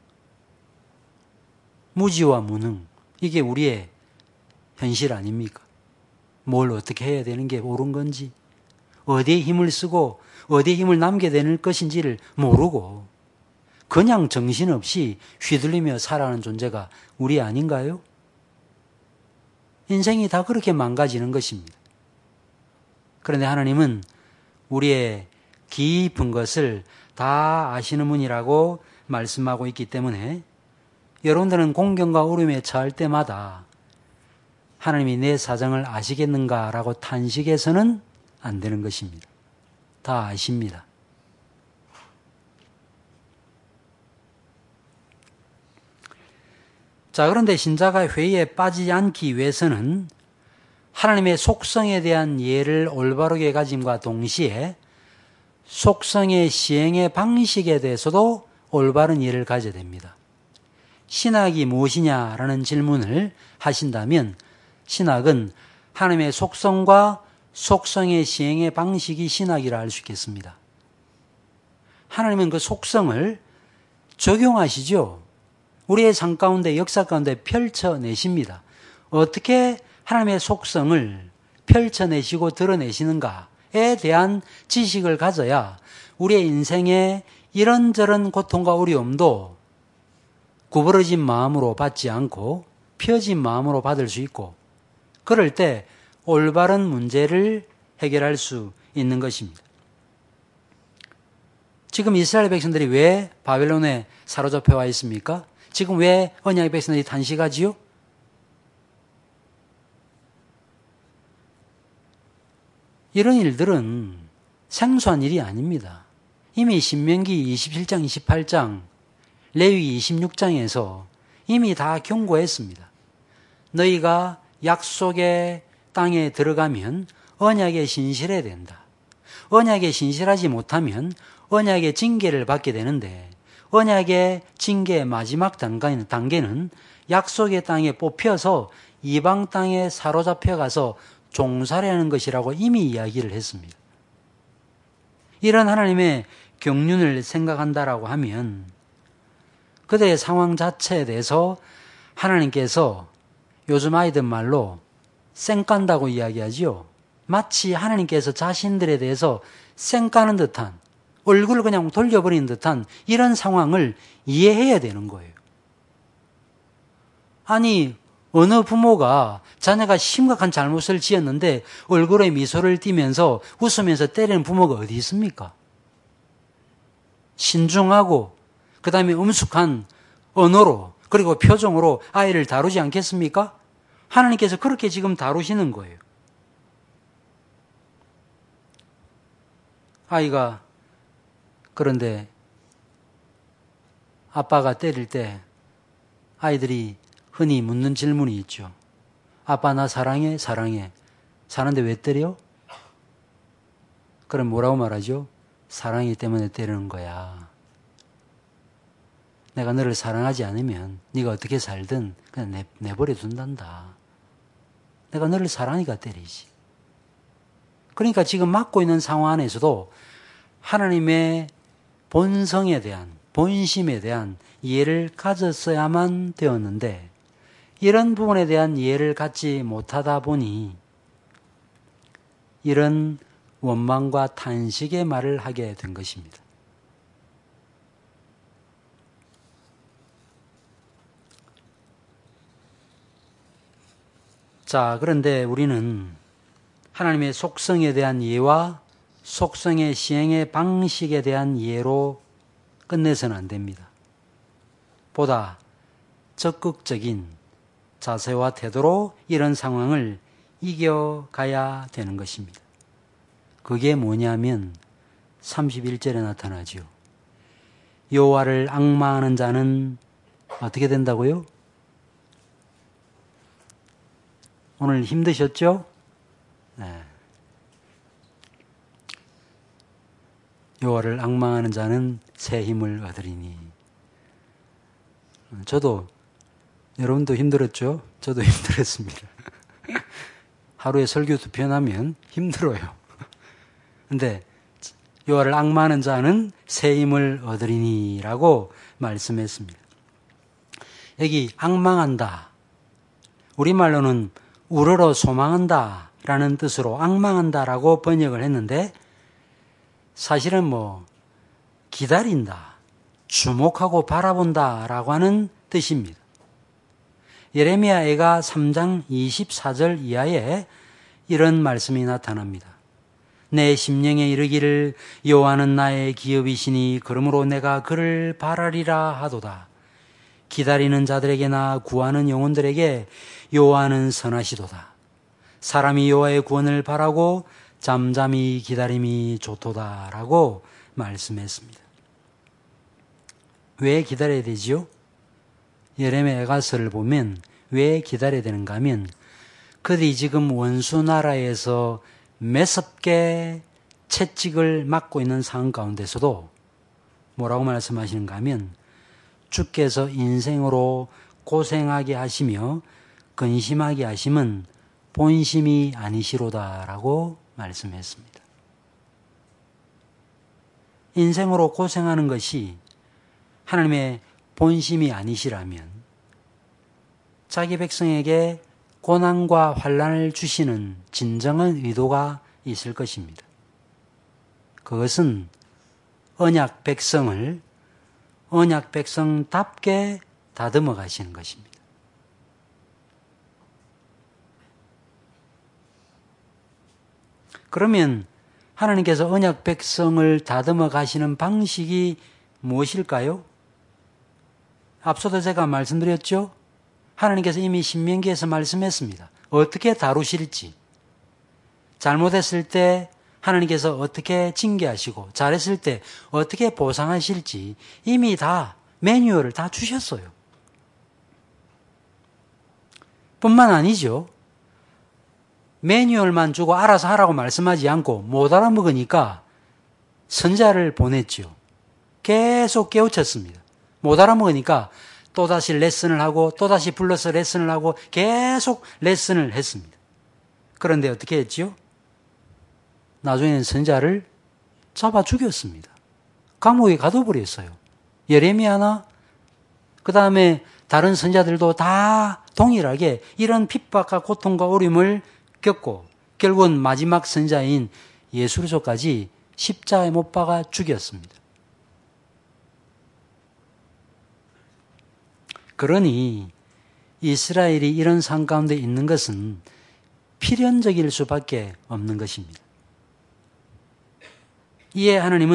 무지와 무능, 이게 우리의 현실 아닙니까? 뭘 어떻게 해야 되는 게 옳은 건지, 어디에 힘을 쓰고 어디에 힘을 남겨야 되는 것인지를 모르고 그냥 정신없이 휘둘리며 살아가는 존재가 우리 아닌가요? 인생이 다 그렇게 망가지는 것입니다. 그런데 하나님은 우리의 깊은 것을 다 아시는 분이라고 말씀하고 있기 때문에 여러분들은 공경과 어려움에 처할 때마다 하나님이 내 사정을 아시겠는가라고 탄식해서는 안 되는 것입니다. 다 아십니다. 자, 그런데 신자가 회의에 빠지지 않기 위해서는 하나님의 속성에 대한 이해를 올바르게 가짐과 동시에 속성의 시행의 방식에 대해서도 올바른 이해를 가져야 됩니다. 신학이 무엇이냐라는 질문을 하신다면 신학은 하나님의 속성과 속성의 시행의 방식이 신학이라 할 수 있겠습니다. 하나님은 그 속성을 적용하시죠. 우리의 삶 가운데, 역사 가운데 펼쳐내십니다. 어떻게 하나님의 속성을 펼쳐내시고 드러내시는가에 대한 지식을 가져야 우리의 인생의 이런저런 고통과 어려움도 구부러진 마음으로 받지 않고 펴진 마음으로 받을 수 있고, 그럴 때 올바른 문제를 해결할 수 있는 것입니다. 지금 이스라엘 백성들이 왜 바벨론에 사로잡혀 와 있습니까? 지금 왜 언약의 백성들이 탄식하지요? 이런 일들은 생소한 일이 아닙니다. 이미 신명기 27장, 28장, 레위기 26장에서 이미 다 경고했습니다. 너희가 약속의 땅에 들어가면 언약에 신실해야 된다. 언약에 신실하지 못하면 언약의 징계를 받게 되는데, 언약의 징계의 마지막 단계는 약속의 땅에 뽑혀서 이방 땅에 사로잡혀 가서 종살이하는 것이라고 이미 이야기를 했습니다. 이런 하나님의 경륜을 생각한다라고 하면 그들의 상황 자체에 대해서 하나님께서 요즘 아이들 말로 쌩깐다고 이야기하지요. 마치 하나님께서 자신들에 대해서 쌩까는 듯한, 얼굴을 그냥 돌려버리는 듯한 이런 상황을 이해해야 되는 거예요. 아니, 어느 부모가 자녀가 심각한 잘못을 지었는데 얼굴에 미소를 띠면서 웃으면서 때리는 부모가 어디 있습니까? 신중하고 그 다음에 엄숙한 언어로 그리고 표정으로 아이를 다루지 않겠습니까? 하나님께서 그렇게 지금 다루시는 거예요. 아이가 그런데 아빠가 때릴 때 아이들이 흔히 묻는 질문이 있죠. 아빠 나 사랑해? 사랑해. 사는데 왜 때려? 그럼 뭐라고 말하죠? 사랑이기 때문에 때리는 거야. 내가 너를 사랑하지 않으면 네가 어떻게 살든 그냥 내버려 둔단다. 내가 너를 사랑하니까 때리지. 그러니까 지금 맞고 있는 상황 안에서도 하나님의 본성에 대한, 본심에 대한 이해를 가졌어야만 되었는데, 이런 부분에 대한 이해를 갖지 못하다 보니 이런 원망과 탄식의 말을 하게 된 것입니다. 자, 그런데 우리는 하나님의 속성에 대한 이해와 속성의 시행의 방식에 대한 이해로 끝내서는 안 됩니다. 보다 적극적인 자세와 태도로 이런 상황을 이겨가야 되는 것입니다. 그게 뭐냐면 31절에 나타나죠. 여호와를 앙망하는 자는 어떻게 된다고요? 오늘 힘드셨죠? 네. 여호와를 앙망하는 자는 새 힘을 얻으리니. 저도, 여러분도 힘들었죠? 저도 힘들었습니다. 하루에 설교 2편 하면 힘들어요. 근데 여호와를 앙망하는 자는 새 힘을 얻으리니라고 말씀했습니다. 여기 앙망한다. 우리말로는 우러러 소망한다 라는 뜻으로 앙망한다라고 번역을 했는데 사실은 기다린다, 주목하고 바라본다 라고 하는 뜻입니다. 예레미야애가 3장 24절 이하에 이런 말씀이 나타납니다. 내 심령에 이르기를 여호와는 나의 기업이시니 그러므로 내가 그를 바라리라 하도다. 기다리는 자들에게나 구하는 영혼들에게 여호와는 선하시도다. 사람이 여호와의 구원을 바라고 잠잠히 기다림이 좋도다 라고 말씀했습니다. 왜 기다려야 되지요? 예레미야가서를 보면 왜 기다려야 되는가 하면 그들이 지금 원수 나라에서 매섭게 채찍을 맞고 있는 상황 가운데서도 뭐라고 말씀하시는가 하면 주께서 인생으로 고생하게 하시며 근심하게 하심은 본심이 아니시로다라고 말씀했습니다. 인생으로 고생하는 것이 하나님의 본심이 아니시라면 자기 백성에게 고난과 환난을 주시는 진정한 의도가 있을 것입니다. 그것은 언약 백성을 언약 백성답게 다듬어 가시는 것입니다. 그러면 하나님께서 언약 백성을 다듬어 가시는 방식이 무엇일까요? 앞서도 제가 말씀드렸죠? 하나님께서 이미 신명기에서 말씀했습니다. 어떻게 다루실지, 잘못했을 때 하나님께서 어떻게 징계하시고 잘했을 때 어떻게 보상하실지 이미 다 매뉴얼을 다 주셨어요. 뿐만 아니죠. 매뉴얼만 주고 알아서 하라고 말씀하지 않고 못 알아먹으니까 선자를 보냈죠. 계속 깨우쳤습니다. 못 알아먹으니까 또다시 레슨을 하고 또다시 불러서 레슨을 하고 계속 레슨을 했습니다. 그런데 어떻게 했죠? 나중에는 선자를 잡아 죽였습니다. 감옥에 가둬버렸어요. 예레미야나 그 다음에 다른 선자들도 다 동일하게 이런 핍박과 고통과 어려움을 겪고 결국은 마지막 선자인 예수로서까지 십자가에 못 박아 죽였습니다. 그러니 이스라엘이 이런 상황 가운데 있는 것은 필연적일 수밖에 없는 것입니다. 이에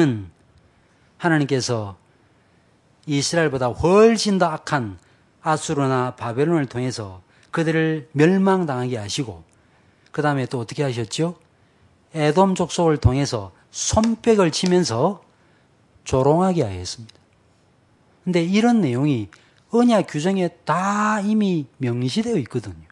하나님께서 이스라엘보다 훨씬 더 악한 아수르나 바벨론을 통해서 그들을 멸망당하게 하시고 그 다음에 또 어떻게 하셨죠? 에돔 족속을 통해서 손뼉을 치면서 조롱하게 하였습니다. 그런데 이런 내용이 언약 규정에 다 이미 명시되어 있거든요.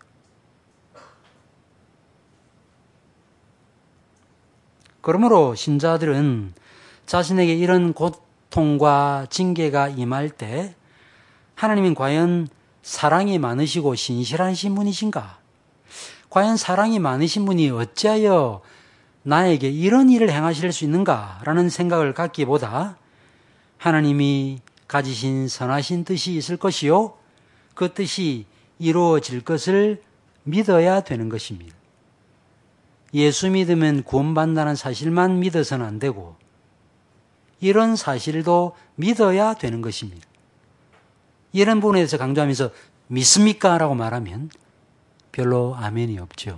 그러므로 신자들은 자신에게 이런 고통과 징계가 임할 때 하나님은 과연 사랑이 많으시고 신실하신 분이신가? 과연 사랑이 많으신 분이 어찌하여 나에게 이런 일을 행하실 수 있는가? 라는 생각을 갖기보다 하나님이 가지신 선하신 뜻이 있을 것이요 그 뜻이 이루어질 것을 믿어야 되는 것입니다. 예수 믿으면 구원받는다는 사실만 믿어서는 안 되고 이런 사실도 믿어야 되는 것입니다. 이런 부분에 대해서 강조하면서 믿습니까? 라고 말하면 별로 아멘이 없죠.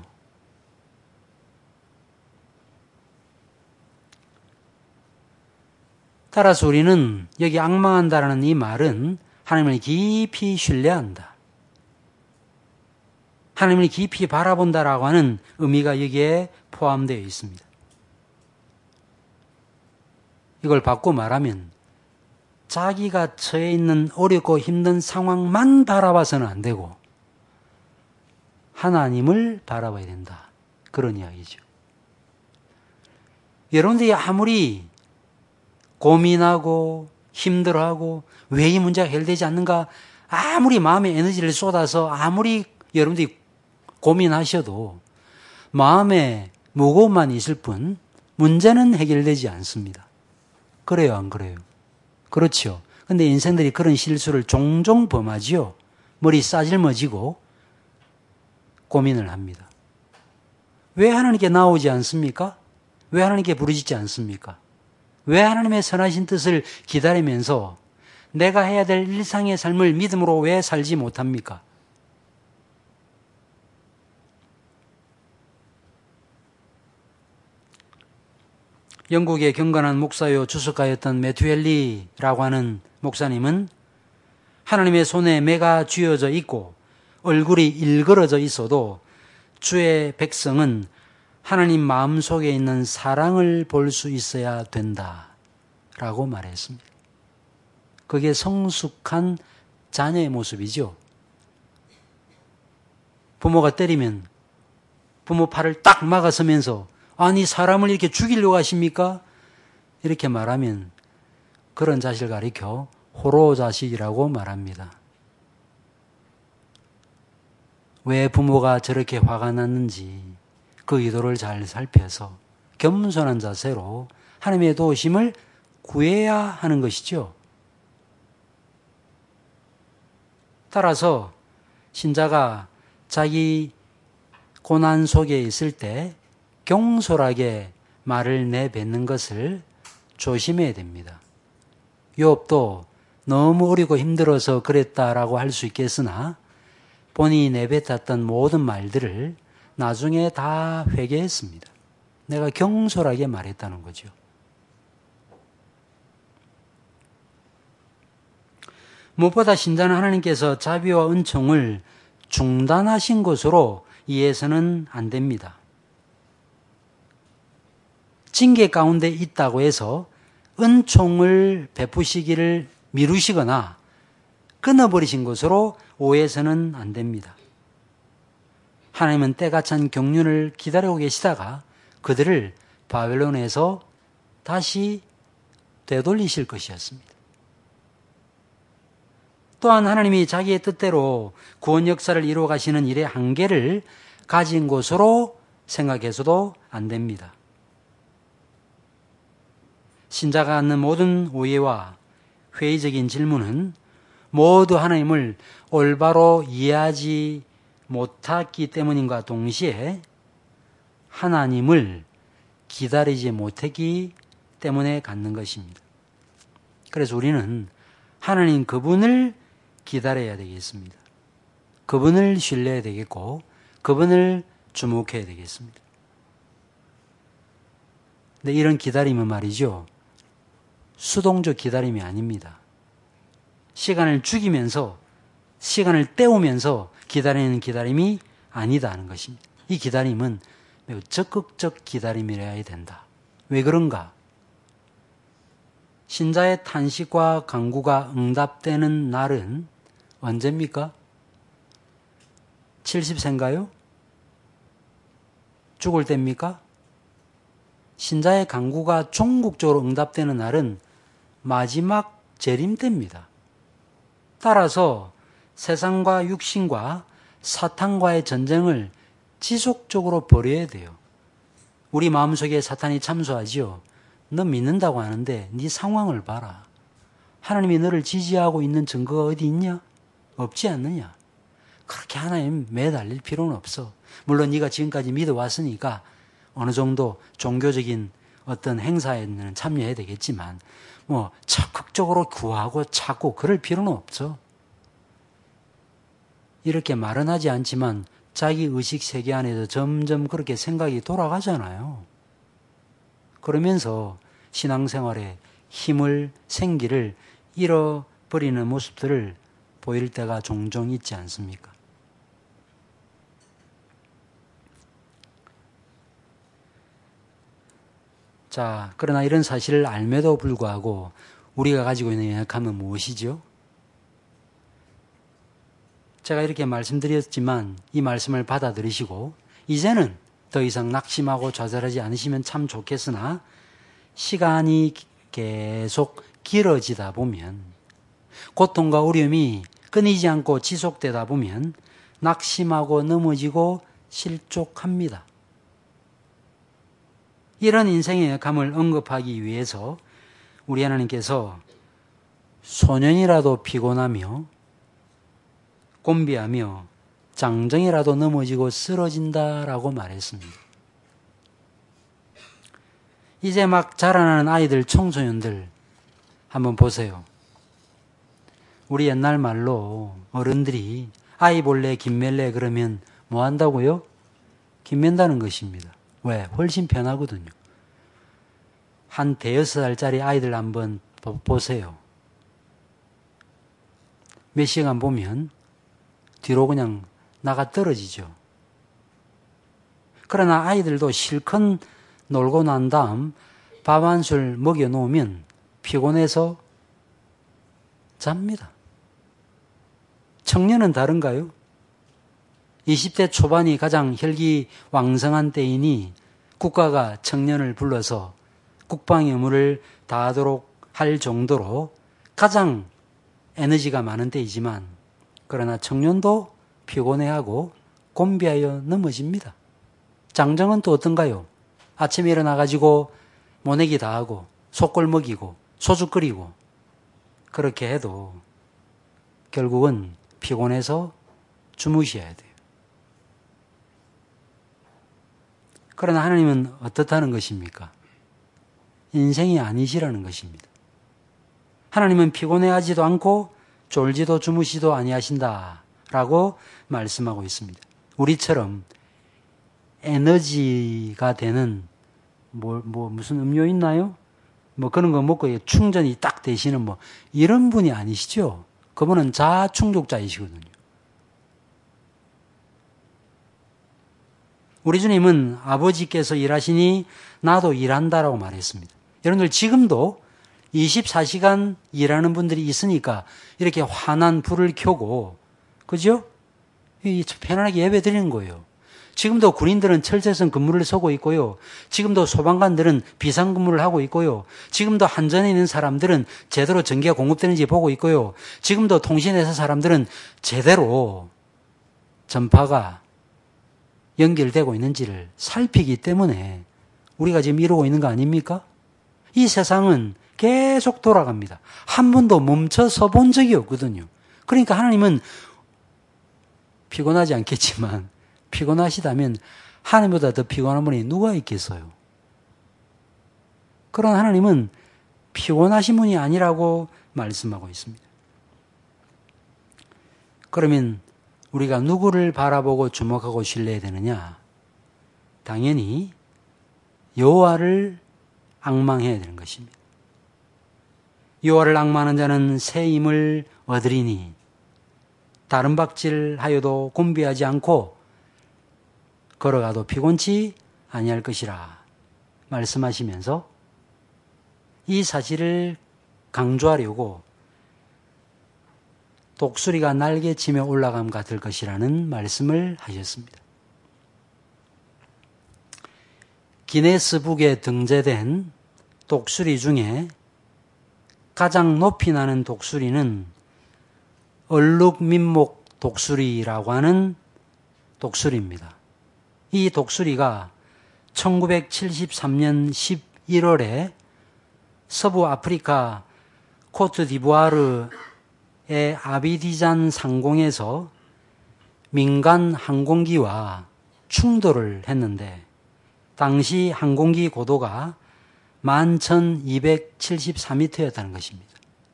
따라서 우리는 여기 앙망한다라는 이 말은 하나님을 깊이 신뢰한다. 하나님을 깊이 바라본다라고 하는 의미가 여기에 포함되어 있습니다. 이걸 바꿔 말하면 자기가 처해 있는 어렵고 힘든 상황만 바라봐서는 안 되고 하나님을 바라봐야 된다. 그런 이야기죠. 여러분들이 아무리 고민하고 힘들어하고 왜 이 문제가 해결되지 않는가 아무리 마음에 에너지를 쏟아서 아무리 여러분들이 고민하셔도 마음에 무거움만 있을 뿐 문제는 해결되지 않습니다. 그래요, 안 그래요? 그렇죠. 근데 인생들이 그런 실수를 종종 범하지요. 머리 싸질머지고 고민을 합니다. 왜 하나님께 나오지 않습니까? 왜 하나님께 부르짖지 않습니까? 왜 하나님의 선하신 뜻을 기다리면서 내가 해야 될 일상의 삶을 믿음으로 왜 살지 못합니까? 영국의 경건한 목사요 주석가였던 매튜엘리라고 하는 목사님은 하나님의 손에 매가 쥐어져 있고 얼굴이 일그러져 있어도 주의 백성은 하나님 마음속에 있는 사랑을 볼 수 있어야 된다라고 말했습니다. 그게 성숙한 자녀의 모습이죠. 부모가 때리면 부모 팔을 딱 막아서면서 아니 사람을 이렇게 죽이려고 하십니까? 이렇게 말하면 그런 자식을 가리켜 호로 자식이라고 말합니다. 왜 부모가 저렇게 화가 났는지 그 의도를 잘 살펴서 겸손한 자세로 하나님의 도우심을 구해야 하는 것이죠. 따라서 신자가 자기 고난 속에 있을 때 경솔하게 말을 내뱉는 것을 조심해야 됩니다. 욥도 너무 어리고 힘들어서 그랬다라고 할 수 있겠으나 본인이 내뱉었던 모든 말들을 나중에 다 회개했습니다. 내가 경솔하게 말했다는 거죠. 무엇보다 신자는 하나님께서 자비와 은총을 중단하신 것으로 이해해서는 안 됩니다. 징계 가운데 있다고 해서 은총을 베푸시기를 미루시거나 끊어버리신 것으로 오해해서는 안 됩니다. 하나님은 때가 찬 경륜을 기다리고 계시다가 그들을 바벨론에서 다시 되돌리실 것이었습니다. 또한 하나님이 자기의 뜻대로 구원 역사를 이루어 가시는 일의 한계를 가진 것으로 생각해서도 안 됩니다. 신자가 갖는 모든 오해와 회의적인 질문은 모두 하나님을 올바로 이해하지 못했기 때문인가 동시에 하나님을 기다리지 못했기 때문에 갖는 것입니다. 그래서 우리는 하나님 그분을 기다려야 되겠습니다. 그분을 신뢰해야 되겠고 그분을 주목해야 되겠습니다. 근데 이런 기다림은 말이죠. 수동적 기다림이 아닙니다. 시간을 죽이면서 시간을 때우면서 기다리는 기다림이 아니다는 것입니다. 이 기다림은 매우 적극적 기다림이어야 된다. 왜 그런가? 신자의 탄식과 간구가 응답되는 날은 언제입니까? 70세인가요? 죽을 때입니까? 신자의 간구가 종국적으로 응답되는 날은 마지막 재림 때입니다. 따라서 세상과 육신과 사탄과의 전쟁을 지속적으로 벌여야 돼요. 우리 마음속에 사탄이 참소하지요. 너 믿는다고 하는데 네 상황을 봐라. 하나님이 너를 지지하고 있는 증거가 어디 있냐? 없지 않느냐? 그렇게 하나님 매달릴 필요는 없어. 물론 네가 지금까지 믿어왔으니까 어느 정도 종교적인 어떤 행사에는 참여해야 되겠지만 적극적으로 구하고 찾고 그럴 필요는 없죠. 이렇게 말은 하지 않지만 자기 의식 세계 안에서 점점 그렇게 생각이 돌아가잖아요. 그러면서 신앙생활에 힘을, 생기를 잃어버리는 모습들을 보일 때가 종종 있지 않습니까? 자, 그러나 이런 사실을 알매도 불구하고 우리가 가지고 있는 연약함은 무엇이죠? 제가 이렇게 말씀드렸지만 이 말씀을 받아들이시고 이제는 더 이상 낙심하고 좌절하지 않으시면 참 좋겠으나 시간이 계속 길어지다 보면 고통과 어려움이 끊이지 않고 지속되다 보면 낙심하고 넘어지고 실족합니다. 이런 인생의 감을 언급하기 위해서 우리 하나님께서 소년이라도 피곤하며 곤비하며 장정이라도 넘어지고 쓰러진다라고 말했습니다. 이제 막 자라나는 아이들, 청소년들 한번 보세요. 우리 옛날 말로 어른들이 아이 볼래 김멜래 그러면 뭐 한다고요? 김맨다는 것입니다. 왜? 훨씬 편하거든요. 한 대여섯 살짜리 아이들 한번 보세요. 몇 시간 보면 뒤로 그냥 나가 떨어지죠. 그러나 아이들도 실컷 놀고 난 다음 밥 한 술 먹여 놓으면 피곤해서 잡니다. 청년은 다른가요? 20대 초반이 가장 혈기왕성한 때이니 국가가 청년을 불러서 국방의 의무를 다하도록 할 정도로 가장 에너지가 많은 때이지만 그러나 청년도 피곤해하고 곤비하여 넘어집니다. 장정은 또 어떤가요? 아침에 일어나가지고 모내기 다 하고 속골 먹이고 소주 끓이고 그렇게 해도 결국은 피곤해서 주무셔야 돼요. 그러나 하나님은 어떻다는 것입니까? 인생이 아니시라는 것입니다. 하나님은 피곤해하지도 않고 졸지도 주무시도 아니하신다라고 말씀하고 있습니다. 우리처럼 에너지가 되는 무슨 음료 있나요? 뭐 그런 거 먹고 충전이 딱 되시는 뭐 이런 분이 아니시죠. 그분은 자충족자이시거든요. 우리 주님은 아버지께서 일하시니 나도 일한다라고 말했습니다. 여러분들 지금도 24시간 일하는 분들이 있으니까 이렇게 환한 불을 켜고 그죠? 편안하게 예배 드리는 거예요. 지금도 군인들은 철새선 근무를 서고 있고요. 지금도 소방관들은 비상근무를 하고 있고요. 지금도 한전에 있는 사람들은 제대로 전기가 공급되는지 보고 있고요. 지금도 통신회사 사람들은 제대로 전파가 연결되고 있는지를 살피기 때문에 우리가 지금 이루고 있는 거 아닙니까? 이 세상은 계속 돌아갑니다. 한 번도 멈춰서 본 적이 없거든요. 그러니까 하나님은 피곤하지 않겠지만 피곤하시다면 하나님보다 더 피곤한 분이 누가 있겠어요? 그런 하나님은 피곤하신 분이 아니라고 말씀하고 있습니다. 그러면 우리가 누구를 바라보고 주목하고 신뢰해야 되느냐? 당연히 여호와를 앙망해야 되는 것입니다. 여호와를 앙망하는 자는 새 힘을 얻으리니 다른 박질하여도 곤비하지 않고 걸어가도 피곤치 아니할 것이라 말씀하시면서 이 사실을 강조하려고 독수리가 날개치며 올라감 같을 것이라는 말씀을 하셨습니다. 기네스북에 등재된 독수리 중에 가장 높이 나는 독수리는 얼룩민목 독수리라고 하는 독수리입니다. 이 독수리가 1973년 11월에 서부 아프리카 코트디부아르의 아비디잔 상공에서 민간 항공기와 충돌을 했는데 당시 항공기 고도가 11,274m였다는 것입니다.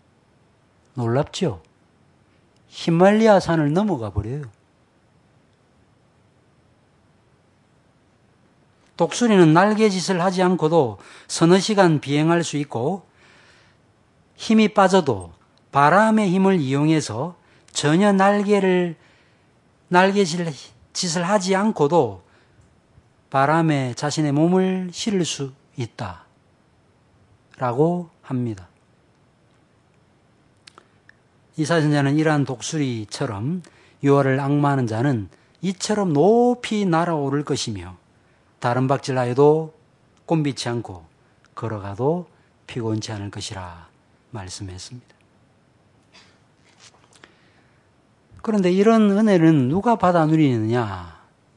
놀랍죠? 히말리아 산을 넘어가 버려요. 독수리는 날개짓을 하지 않고도 서너 시간 비행할 수 있고 힘이 빠져도 바람의 힘을 이용해서 전혀 날개짓을 하지 않고도 바람에 자신의 몸을 실을 수 있다라고 합니다. 이사야서자는 이러한 독수리처럼 여호와를 앙망하는 자는 이처럼 높이 날아오를 것이며 다른 박질하여도 꼰비치 않고 걸어가도 피곤치 않을 것이라 말씀했습니다. 그런데 이런 은혜는 누가 받아 누리느냐?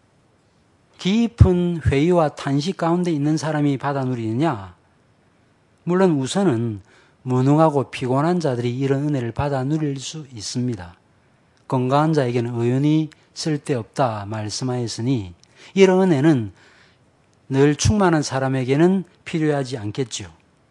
깊은 회의와 탄식 가운데 있는 사람이 받아 누리느냐? 물론 우선은 무능하고 피곤한 자들이 이런 은혜를 받아 누릴 수 있습니다. 건강한 자에게는 의연히 쓸데없다 말씀하였으니 이런 은혜는 늘 충만한 사람에게는 필요하지 않겠죠.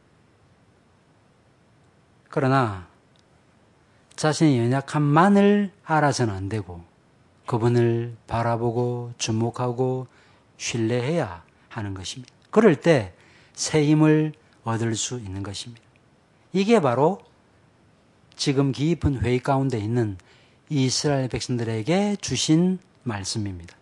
그러나 자신의 연약함만을 알아서는 안 되고 그분을 바라보고 주목하고 신뢰해야 하는 것입니다. 그럴 때 새 힘을 얻을 수 있는 것입니다. 이게 바로 지금 깊은 회의 가운데 있는 이스라엘 백성들에게 주신 말씀입니다.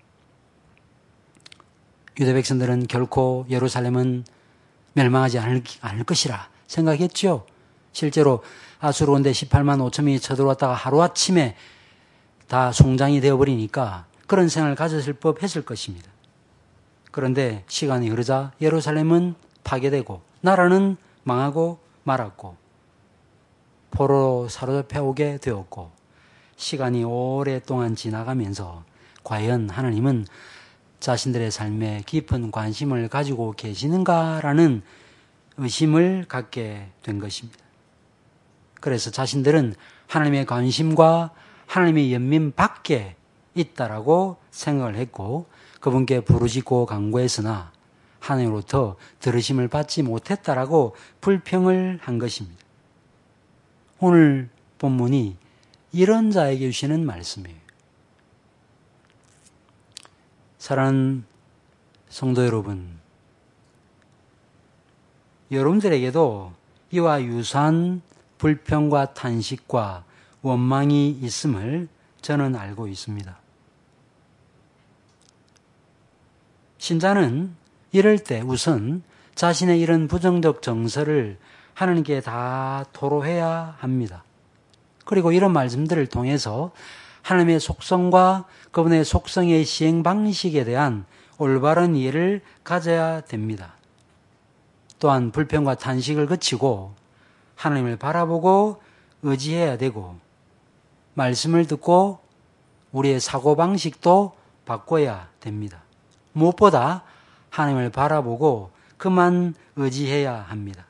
유대 백성들은 결코 예루살렘은 멸망하지 않을 것이라 생각했죠. 실제로 아수르 군대 18만 5천 명이 쳐들어왔다가 하루아침에 다 송장이 되어버리니까 그런 생각을 가졌을 법했을 것입니다. 그런데 시간이 흐르자 예루살렘은 파괴되고 나라는 망하고 말았고 포로로 사로잡혀 오게 되었고 시간이 오랫동안 지나가면서 과연 하나님은 자신들의 삶에 깊은 관심을 가지고 계시는가라는 의심을 갖게 된 것입니다. 그래서 자신들은 하나님의 관심과 하나님의 연민 밖에 있다라고 생각을 했고 그분께 부르짖고 간구했으나 하나님으로부터 들으심을 받지 못했다라고 불평을 한 것입니다. 오늘 본문이 이런 자에게 주시는 말씀이에요. 사랑하는 성도 여러분, 여러분들에게도 이와 유사한 불평과 탄식과 원망이 있음을 저는 알고 있습니다. 신자는 이럴 때 우선 자신의 이런 부정적 정서를 하나님께 다 토로해야 합니다. 그리고 이런 말씀들을 통해서 하나님의 속성과 그분의 속성의 시행 방식에 대한 올바른 이해를 가져야 됩니다. 또한 불평과 탄식을 그치고 하나님을 바라보고 의지해야 되고 말씀을 듣고 우리의 사고방식도 바꿔야 됩니다. 무엇보다 하나님을 바라보고 그만 의지해야 합니다.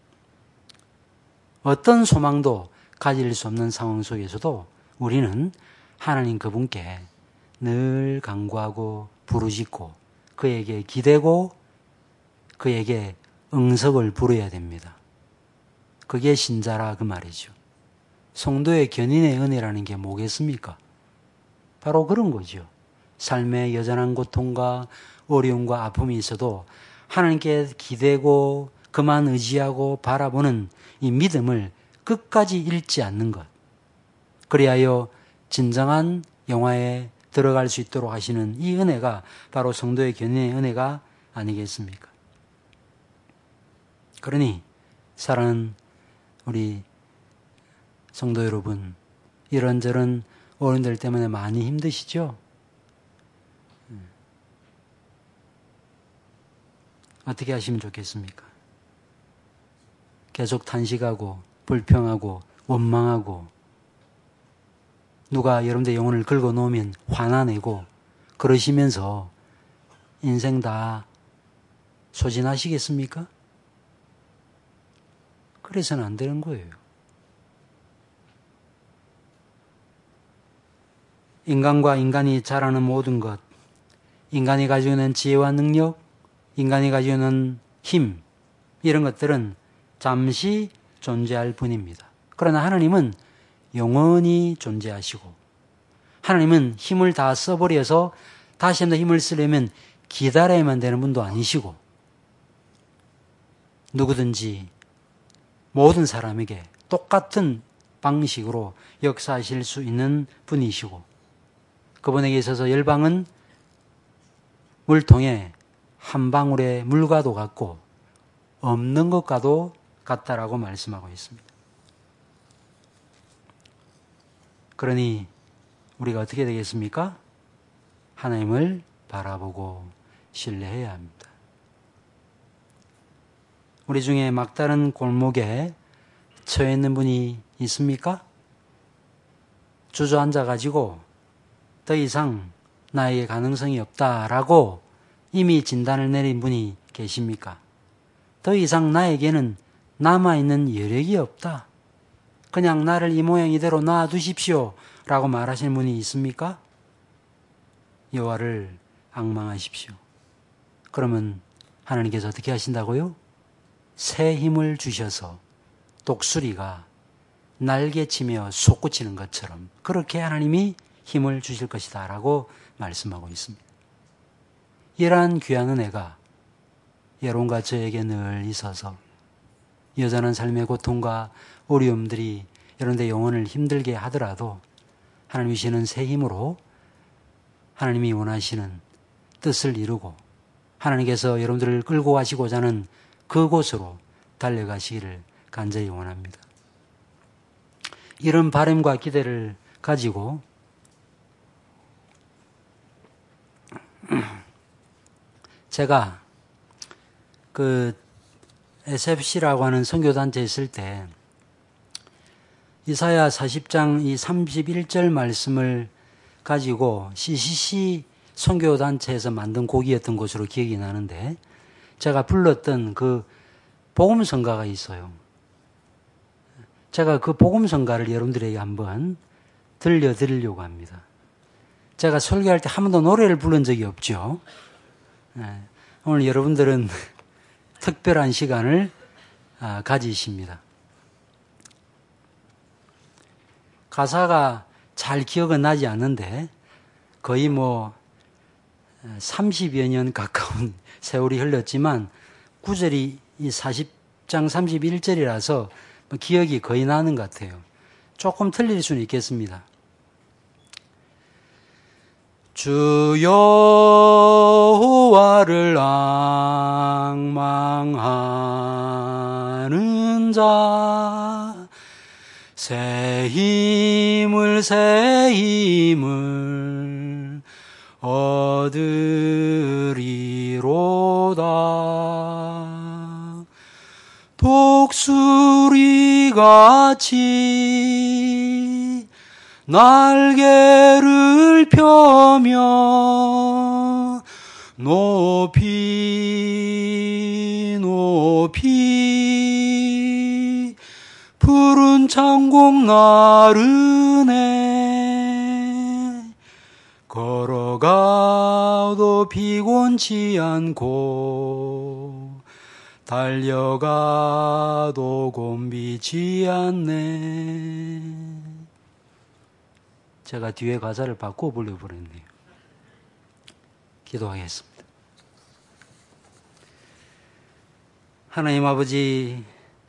어떤 소망도 가질 수 없는 상황 속에서도 우리는 하나님 그분께 늘 간구하고 부르짖고 그에게 기대고 그에게 응석을 부려야 됩니다. 그게 신자라 그 말이죠. 성도의 견인의 은혜라는 게 뭐겠습니까? 바로 그런 거죠. 삶의 여전한 고통과 어려움과 아픔이 있어도 하나님께 기대고 그만 의지하고 바라보는 이 믿음을 끝까지 잃지 않는 것. 그리하여 진정한 영화에 들어갈 수 있도록 하시는 이 은혜가 바로 성도의 견인의 은혜가 아니겠습니까? 그러니 사랑하는 우리 성도 여러분, 이런저런 어른들 때문에 많이 힘드시죠? 어떻게 하시면 좋겠습니까? 계속 탄식하고 불평하고 원망하고 누가 여러분들의 영혼을 긁어놓으면 화나내고 그러시면서 인생 다 소진하시겠습니까? 그래서는 안 되는 거예요. 인간과 인간이 잘하는 모든 것, 인간이 가지고 있는 지혜와 능력, 인간이 가지고 있는 힘, 이런 것들은 잠시 존재할 뿐입니다. 그러나 하나님은 영원히 존재하시고 하나님은 힘을 다 써버려서 다시 한번 힘을 쓰려면 기다려야만 되는 분도 아니시고 누구든지 모든 사람에게 똑같은 방식으로 역사하실 수 있는 분이시고 그분에게 있어서 열방은 물통에 한 방울의 물과도 같고 없는 것과도 같다라고 말씀하고 있습니다. 그러니 우리가 어떻게 되겠습니까? 하나님을 바라보고 신뢰해야 합니다. 우리 중에 막다른 골목에 처해 있는 분이 있습니까? 주저앉아가지고 더 이상 나에게 가능성이 없다라고 이미 진단을 내린 분이 계십니까? 더 이상 나에게는 남아있는 여력이 없다. 그냥 나를 이 모양 이대로 놔두십시오 라고 말하시는 분이 있습니까? 여호와를 앙망하십시오. 그러면 하나님께서 어떻게 하신다고요? 새 힘을 주셔서 독수리가 날개치며 솟구치는 것처럼 그렇게 하나님이 힘을 주실 것이다 라고 말씀하고 있습니다. 이러한 귀한 은혜가 여러분과 저에게 늘 있어서 여전한 삶의 고통과 어려움들이 여러분의 영혼을 힘들게 하더라도 하나님이 주시는 새 힘으로 하나님이 원하시는 뜻을 이루고 하나님께서 여러분들을 끌고 가시고자 하는 그곳으로 달려가시기를 간절히 원합니다. 이런 바람과 기대를 가지고 제가 SFC라고 하는 선교단체에 있을 때 이사야 40장 이 31절 말씀을 가지고 CCC 선교단체에서 만든 곡이었던 것으로 기억이 나는데 제가 불렀던 그 복음성가가 있어요. 제가 그 복음성가를 여러분들에게 한번 들려드리려고 합니다. 제가 설교할 때 한 번도 노래를 부른 적이 없죠. 오늘 여러분들은 특별한 시간을 가지십니다. 가사가 잘 기억은 나지 않는데 거의 30여 년 가까운 세월이 흘렀지만 구절이 이 40장 31절이라서 기억이 거의 나는 것 같아요. 조금 틀릴 수는 있겠습니다. 주 여호와를 앙망하는 자 새 힘을 얻으리로다. 독수리같이 날개를 펴며 높이 푸른 창공 나르네 걸어가도 피곤치 않고 달려가도 곤비지 않네. 제가 뒤에 가사를 바꿔 불러버렸네요. 기도하겠습니다. 하나님 아버지,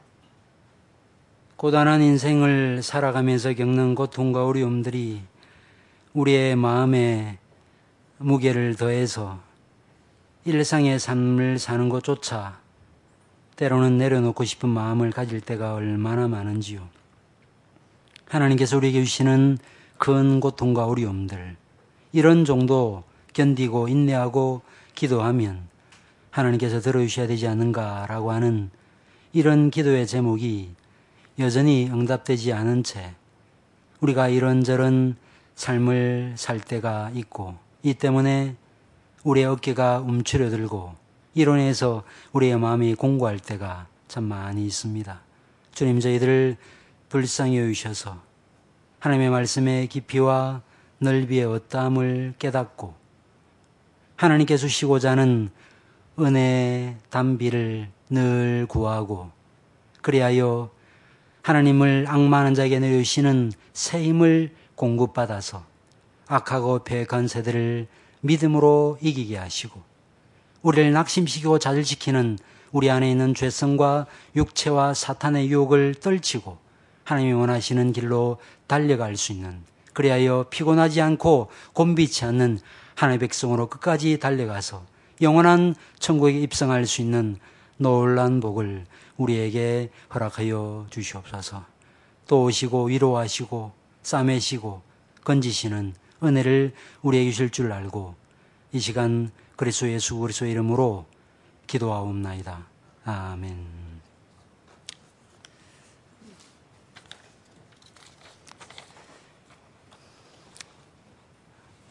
고단한 인생을 살아가면서 겪는 고통과 어려움들이 우리의 마음에 무게를 더해서 일상의 삶을 사는 것조차 때로는 내려놓고 싶은 마음을 가질 때가 얼마나 많은지요. 하나님께서 우리에게 주시는 큰 고통과 어려움들, 이런 정도 견디고 인내하고 기도하면 하나님께서 들어주셔야 되지 않는가라고 하는 이런 기도의 제목이 여전히 응답되지 않은 채 우리가 이런저런 삶을 살 때가 있고, 이 때문에 우리의 어깨가 움츠려들고 이로 인해서 우리의 마음이 공고할 때가 참 많이 있습니다. 주님, 저희들을 불쌍히 여기셔서 하나님의 말씀의 깊이와 넓이의 어떠함을 깨닫고 하나님께서 주시고자 하는 은혜의 단비를 늘 구하고, 그리하여 하나님을 앙망하는 자에게 내려주시는 새 힘을 공급받아서 악하고 패역한 세대를 믿음으로 이기게 하시고, 우리를 낙심시키고 좌절시키는 우리 안에 있는 죄성과 육체와 사탄의 유혹을 떨치고 하나님이 원하시는 길로 달려갈 수 있는, 그리하여 피곤하지 않고 곤비치 않는 하나님의 백성으로 끝까지 달려가서 영원한 천국에 입성할 수 있는 놀라운 복을 우리에게 허락하여 주시옵소서. 또 오시고 위로하시고 싸매시고 건지시는 은혜를 우리에게 주실 줄 알고 이 시간 그리스도 예수 그리스도의 이름으로 기도하옵나이다. 아멘.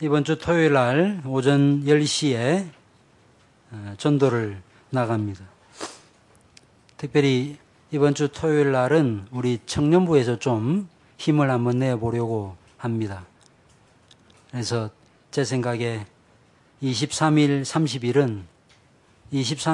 이번 주 토요일 날 오전 10시에 전도를 나갑니다. 특별히 이번 주 토요일 날은 우리 청년부에서 좀 힘을 한번 내보려고 합니다. 그래서 제 생각에 23일, 30일은 23